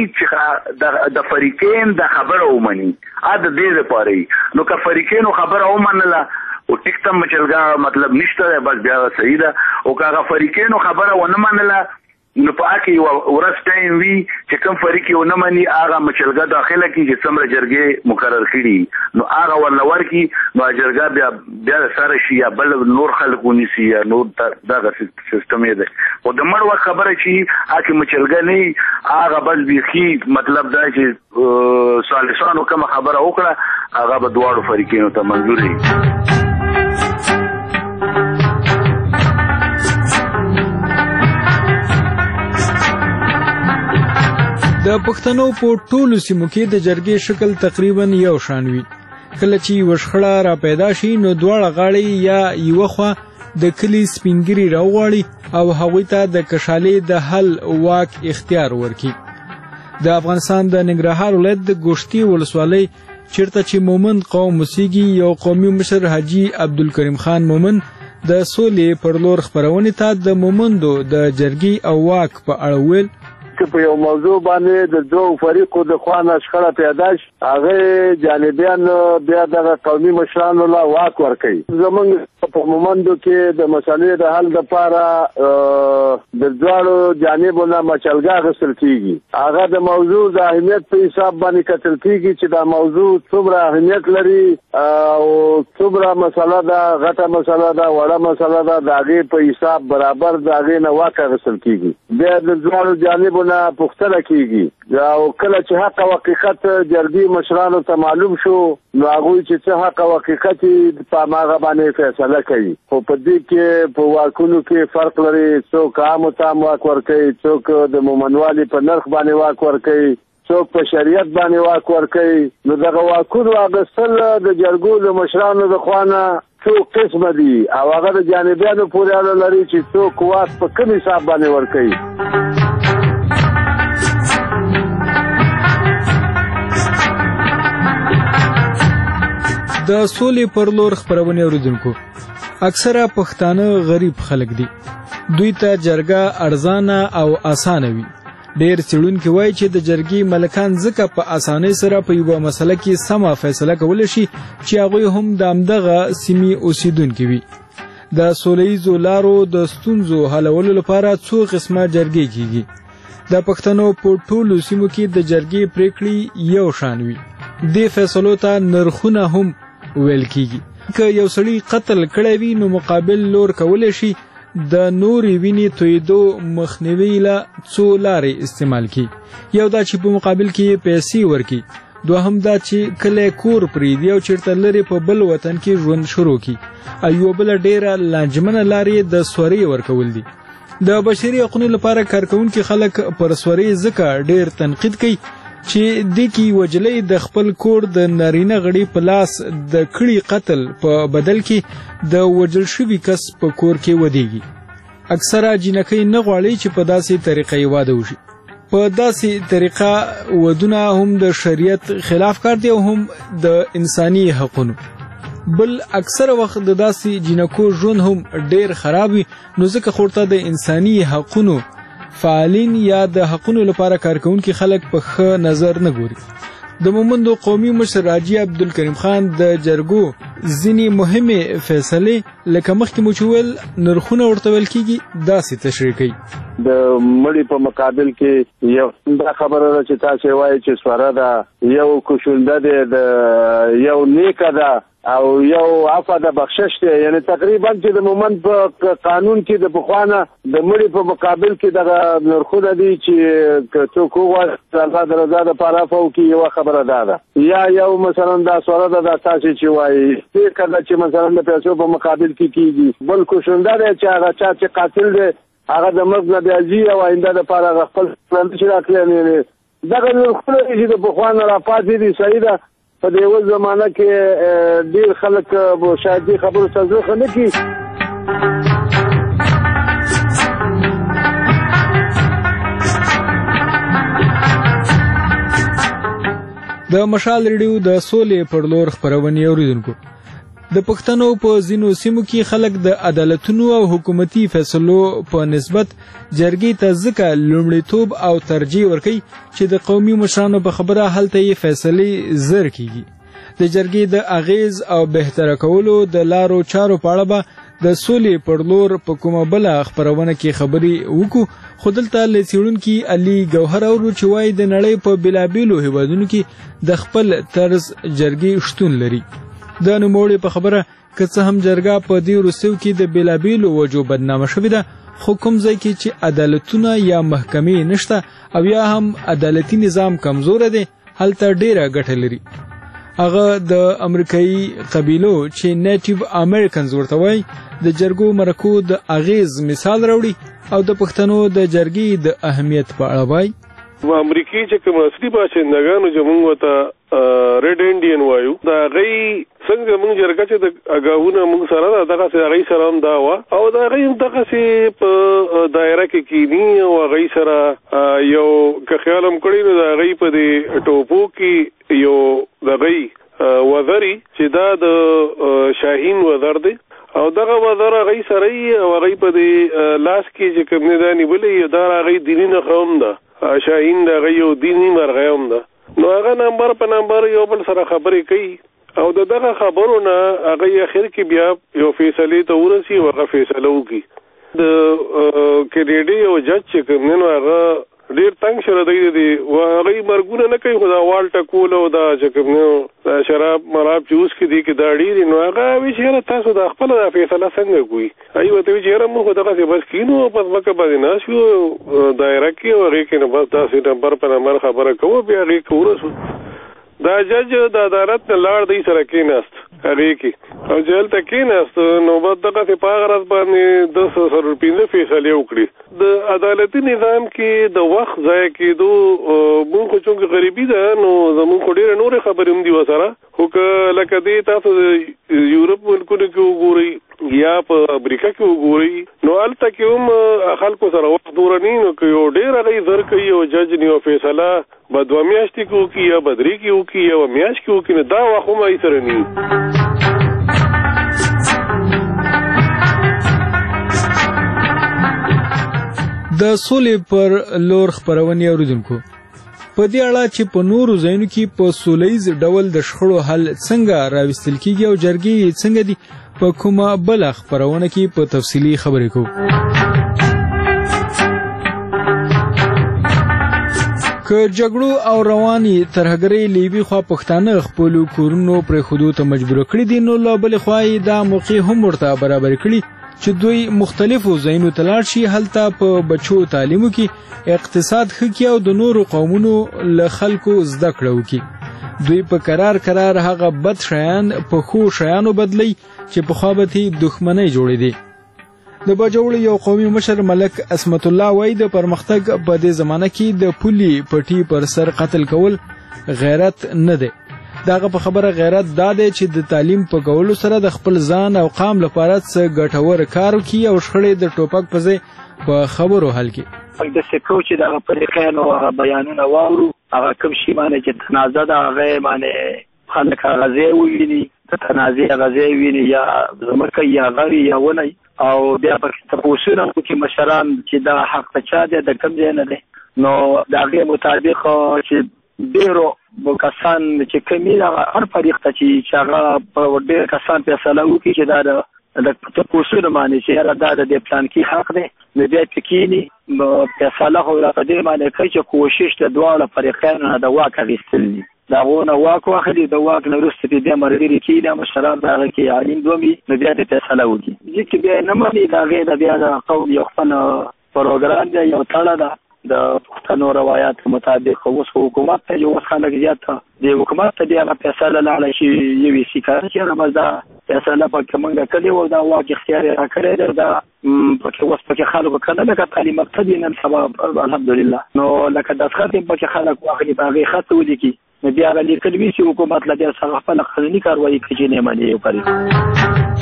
چې د فریقین د خبره ومني د دې د پاره نو که فریقینو خبره ومنله او ټیک مچلګه مطلب نشته بس بیا صحیح ده او که فریقینو خبره ونه منله نو په اکی ورځ ټایم وی چې کوم فریق یو نه مني هغه مچلګه داخله کی چې څومره جرګې مقرر کړي نو هغه ولور کی نو جرګه بیا سره شي یا بل نور خلک ونیسي یا نور دا سیستم دی او د مړ وخت خبره چې اکی مچلګه نه هغه بس بيخي مطلب دا چې سالسانو کوم خبره وکړه هغه به دواړو فریقینو ته منظور وي.
د پښتنو په ټولو سیمو کې د جرګې شکل تقریبا یو شان وي. کله چې وشخړه را پیدا شي نو دواړه غاړې یا یو خوا د کلی سپینګری راوغواړي او هغوی ته د کشالې د حل واک اختیار ورکړي. د افغانستان د ننګرهار ولایت د ګوشتي ولسوالۍ چیرته چې مومند قوم اوسیږي یو قومي مشر حاجي عبدالکریم خان مومند د سولې پر لور خپرونې ته د مومندو د جرګې او واک په اړه ویل
چې په یو موضوع باندې د دوه فریقو د خوانه شخړه پیدا شي هغه جانبیان بیا د قومي مشرانو لا واک ورکړي زمونږ په مومندو کې د مسالې د حل لپاره د دواړو جانبونو مچلګا غوښتل کیږي هغه د موضوع د اهمیت په حساب باندې کتل کیږي چې دا موضوع څومره اهمیت لري او څومره مسله ده غټه مسله ده وړه مسله ده د هغې په حساب برابر د هغې نه واک غوښتل کیږي بیا د دواړو جانبونو پوښتنه کیږي او کله چې حق او حقیقت جرګې مشرانو ته معلوم شو نو هغوی چې څه حق او حقیقت په هغه باندې فیصله کوي خو په دې کې په واکونو کې فرق لري څوک عامو ته واک ورکوي څوک د مومنوالي په نرخ باندې واک ورکوي څوک په شریعت باندې واک ورکوي نو دغه واکونو اخیستل د جرګو د مشرانو د خوانه څو قسمه دي او هغه د جانبیانو پورې اړه لري چې څوک واک په کوم حساب باندې ورکوي
د سولې پر لور خپرونې اوریدونکو اکثره پښتانه غریب خلک دي دوی ته جرګه ارزانه او اسانه وي ډېر څېړونکي وایي چې د جرګې ملکان ځکه په اسانۍ سره په یوه مسله کې سمه فیصله کولی شي چې هغوی هم د همدغه سیمې اوسیدونکي وي د سوله ییزو لارو د ستونزو حلولو لپاره څو قسمه جرګې کیږي د پښتنو په ټولو سیمو کې د جرګې پریکړې یو شان وي دې فیصلو ته نرخونه هم ویل کیږي که یو سړی قتل کړی وي نو مقابل لور کولی شي د نورې وینې تویدو مخنیوي له څو لارې استعمال کړي یو دا چې په مقابل کې پیسې ورکړي دوهم دا چې کلی کور پرېږدي او چېرته لرې په بل وطن کې ژوند شروع کړي او یوه بله ډېره لانجمنه لارې د سورۍ ورکول دي د بشري حقونو لپاره کارکوونکي خلک پر سورۍ ځکه ډېر تنقید کوي چې د کی وجلې د خپل کور د نارینه غړي په لاس د کړي قتل په بدل کې د وجل شوي کس په کور کې ودیږي اکثره جنکۍ نه غواړي چې په داسې طریقې واده وشي په داسې طریقه ودونه هم د شریعت خلاف کار دی او هم د انساني حقونو بل اکثره وخت د داسې جنکو ژوند هم ډیر خراب وي نو ځکه خورته د انساني حقونو فعالین یا د حقونو لپاره کارکونکي خلک په ښه نظر نه ګوري د مومندو قومي مشر حاجي عبدالکریم خان د جرګو ځینې مهمې فیصلې لکه مخکې مو چې ویل نرخونه ورته ویل کېږي داسې تشریح کوي
د مړي په مقابل کې یو دا خبره ده چې تاسو وایي چې سواره ده یو کوشنده ده د یو نیکه ده او یو عفو د بخشش دی یعنی تقریبا چې د مومند په قانون کې د بخوانه د مړي په مقابل کې د نرخونه دي چې څوک وغواړي الله د رضا لپاره عفو کوي یو خبره ده یا یو مثلا دا سوره ده تاسو چې وایي دې کله چې مثلا د پیسو په مقابل کې کیږي بل کوشنده دی چې هغه چا چې قاتل دی هغه د مرګ نه بیاځي او آینده لپاره خپل پلان چې راکړي دغه نرخونه چې د بخوانه راپاتې دي صحیح ده په دې یو زمانہ کې ډیر خلک شاید دې خبرو ته ځوخه نه کوي
د مشال ریډیو د سولې پر لور خپرونې اوریدونکو د پښتنو په ځینو سیمو کې خلک د عدالتونو او حکومتي فیصلو په نسبت جرګې ته ځکه لومړیتوب او ترجیح ورکوي چې د قومي مشرانو په خبره هلته یې فیصلې زر کیږي د جرګې د اغیز او بهتره کولو د لارو چارو په اړه به د سولې پر لور په کومه بله خپرونه کې خبرې وکړو خو دلته له څېړونکي علي ګوهر اورو چې وایي د نړۍ په بېلابېلو هېوادونو کې د خپل طرز جرګې شتون لري د نوموړي په خبره که څه هم جرګه په دې وروستیو کې د بېلابېلو وجو بدنامه شوې ده خو کوم ځای کې چې عدالتونه یا محکمې نشته او یا هم عدالتي نظام کمزوره دی هلته ډېره ګټه لري هغه د امریکایي قبیلو چې نیټیو امریکنز ورته وایي د جرګو مرکو د اغیز مثال راوړي او د پښتنو د جرګې د اهمیت په اړه وایي
و امریکای چې کوم اصلي باشندگانو چې موږ ته ریډ انډین وایو دا غي څنګه موږ جرګه چې د اگاونه موږ سره دغه سره غي سره هم دا وا او دا غي دغه سي په دایره کې کینی او غي سره یو که خیال هم کړی نو دا غي په دې ټوپو کې یو د غي وذري چې دا د شاهین وذر دی او دغه وزر هغه سره او هغه په دې لاس کې چې کوم نه دانی بلې دا هغه دیني نه قوم ده شاهین دا هغه یو دیني مرغه هم ده نو هغه نمبر په نمبر یو بل سره خبرې کوي او دغه خبرونه هغه اخر کې بیا یو فیصله ته ورسي او هغه فیصله وکړي د کېډي او جج چې کوم نه هغه ډیر تنگ شره دی هغه مرګونه نه کوي خدا وال ټکول او دا چې کوم نه شراب مراب جوس کې دی کې دا ډیر نو هغه وی چې تاسو د خپل فیصله څنګه کوي ایو ته چې موږ دغه څه بس کینو پس مکه باندې ناشو دایره کې او هغه کې نه بس تاسو نمبر په نمبر خبره کوو بیا هغه کورسو دا جج د عدالت نه لاړ دی سره کېناست هغه کې او جیل ته کېناست نو بعد دغه په غرض باندې 10,000 روپۍ فیصله وکړي د عدالتي نظام کې د وخت ضایع کېدو موږ خو چې غریبي ده نو زموږ خو ډېرې نورې خبرې هم دي ورسره خو که لکه دې تاسو د یورپ ملکونو کې وګورئ یا په امریکا کې وګورئ نو هلته کې هم خلکو سره وخت دورني نو که یو ډېر هغه زر کوي او جج نیو فیصله به 2 میاشتې کې وکړي یا به 3 کې وکړي یا به میاشت کې وکړي نو دا وخت هم یې سره نه
د سولې پر لور خبرونې اوریدونکو په دې اړه چې په نورو ځایونو کې په سولهییز ډول د شخړو حل څنګه راوستل کیږي او جرګې څنګه دي په کومه بل خبرونه کې په تفصیلی خبرې کوو که جګړو او رواني ترهګرۍ لیبي خوا پښتانه خپل کورونو پر خودو ته مجبور کړی دي نو لا بل خوای دا موقع هم ورته برابر کړی چې دوی مختلفو ځایونو ته لاړ شي هلته په بچو تعلیمو کې اقتصاد ښه کړي او د نورو قومونو له خلکو زده کړه وکړي دوی په قرار هغه بد شیان په ښو شیانو بدلی چې په خوا به دښمنۍ جوړې دي د باجوړ یو قومي مشر ملک اسمت الله وایي د پرمختګ په دې زمانه کې د پولي پټي پر سر قتل کول غیرت نه دی داغه په خبره غیرت دا دی چې د تعلیم په کولو سره د خپل ځان او قام لپاره څه ګټور کار وکړي او شخړې د ټوپک په ځای په خبرو حل کړي
د سکو چې دغه پریکانو هغه بیانونه واورو هغه کوم شی باندې چې تنازع ده هغه باندې خلک غزي ویني د تنازع غزي ویني یا زمکه یا غوي یا ونی او بیا په تاسو نه چې مشران چې دا حق چا دی د کوم ځای نه دی نو دغه مطابق چې ډیرو کسان چې کمیله هر فریق ته چې هغه په ډیر کسان فیصله وکړي چې دا د تاسو نه معنی چې دا د پلان کې حق دی نو بیا تکینی فیصله خو را قدر معنی کوي چې کوشش د دواړو فریقانو د واک غوښتل دي دا ونه واک واخلي د واک نه وروسته د مرګري کې د مشران دغه کې عالم دومي نو بیا د فیصله وکړي چې بیا نه معنی دا غیر بیا د قوم یو خپل پروګرام دی یو تاړه ده د پښتنو روایت مطابق اوس حکومت ته یو خلک زیات دی حکومت ته دی هغه فیصله لاړه شي یو سیکار چې هغه دا فیصله په کومه کلی و دا واک اختیار را کړی دا په اوس په خلکو کنه لکه تعلیم مقتدی نن سبا الحمدلله نو لکه د خاطر په خلک واخلي باغی خاطر ودی کی نو بیا غلی کلمې چې حکومت لا د سره خپل قانوني کاروایی کوي نه مانی یو کوي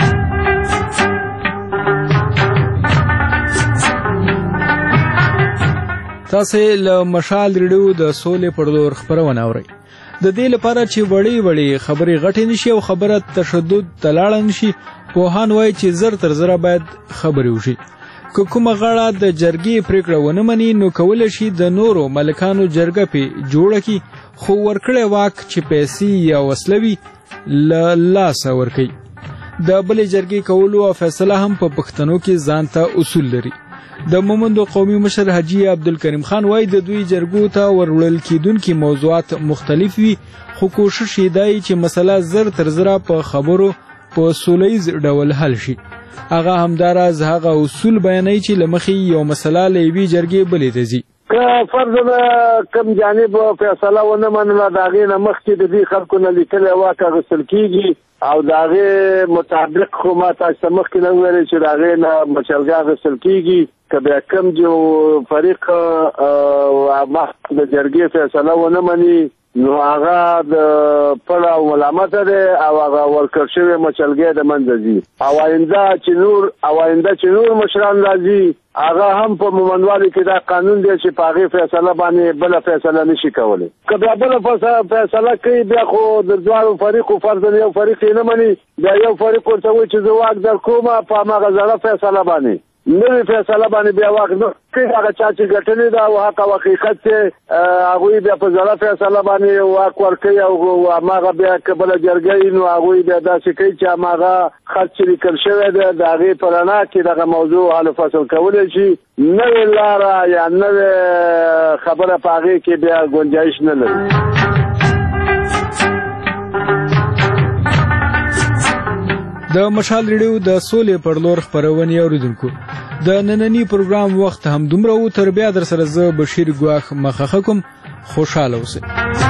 تاسو له مشال ریډیو د سولې پر لور خبرونه اورئ د دې لپاره چې وړي خبرې غټې نشي او خبره تشدد تلاړ نشي پوهان وایي چې زر تر زر باید خبرې وشي که کومه غاړه د جرګې پریکړه ونه مني نو کول شي د نورو ملکانو جرګه په جوړه کی خو ورکړې واک چې پیسې یا وسلوي لاس ورکي د بل جرګې کولو او فیصله هم په پښتنو کې ځانته اصول لري د مومندو قومي مشر حاجی عبدالکریم خان وایي د دوی جرګو ته ورول کیدونکو موضوعات مختلف وي خو کوشش یې دی چې مسله زر تر زر په خبرو په سولهییز ډول حل شي هغه همداراز هغه اصول بیانوي چې لمخي یو مسله لوي جرګې بلې ته ځي
که فرض کم جانب فیصله ونه منله د هغې نه مخکې د دې خلکو نه لیکلی واک اخیستل کېږي او د هغې مطابق خو ما تاسو ته مخکې نه وویلې چې د هغې نه مشرګاه اخیستل کېږي که بیا کوم جو فریق مخکې د جرګې فیصله ونه مني نو هغه د پړ او ملامته دی او هغه ورکړ شوی مچلګۍ د منځه ځي او آینده چې نور مشران راځي هغه هم په مومنوالي کې دا قانون دی چې په هغې فیصله باندې بله فیصله نشي کولی. که بیا بله فیصله کوي بیا خو د دواړو فریقو فرضاً یو فریق یې نه مني، بیا یو فریق ورته وایي چې زه واک در کومه په هماغه زړه فیصله باندې نوې فیصله باندې بیا واک نه کوي. هغه چا چې ګټلې ده او حق او حقیقت چې هغوی بیا په زړه فیصله باندې واک ورکوي او هماغه بیا که بله جرګه نو هغوی بیا داسې کوي چې هماغه خط چې لیکل شوی دی د هغې په رڼا کې دغه موضوع حل فصل کولی شي. نوې لاره یا نوې خبره په هغې کې بیا ګنجایش نه لري.
د مشال ریډیو د سولې پر لور خپرونې اوریدونکو، د نننی پروګرام وخت هم دومره و. تر بیا در سره زه بشیر ګواخ مخه کوم. خوشاله اوسئ.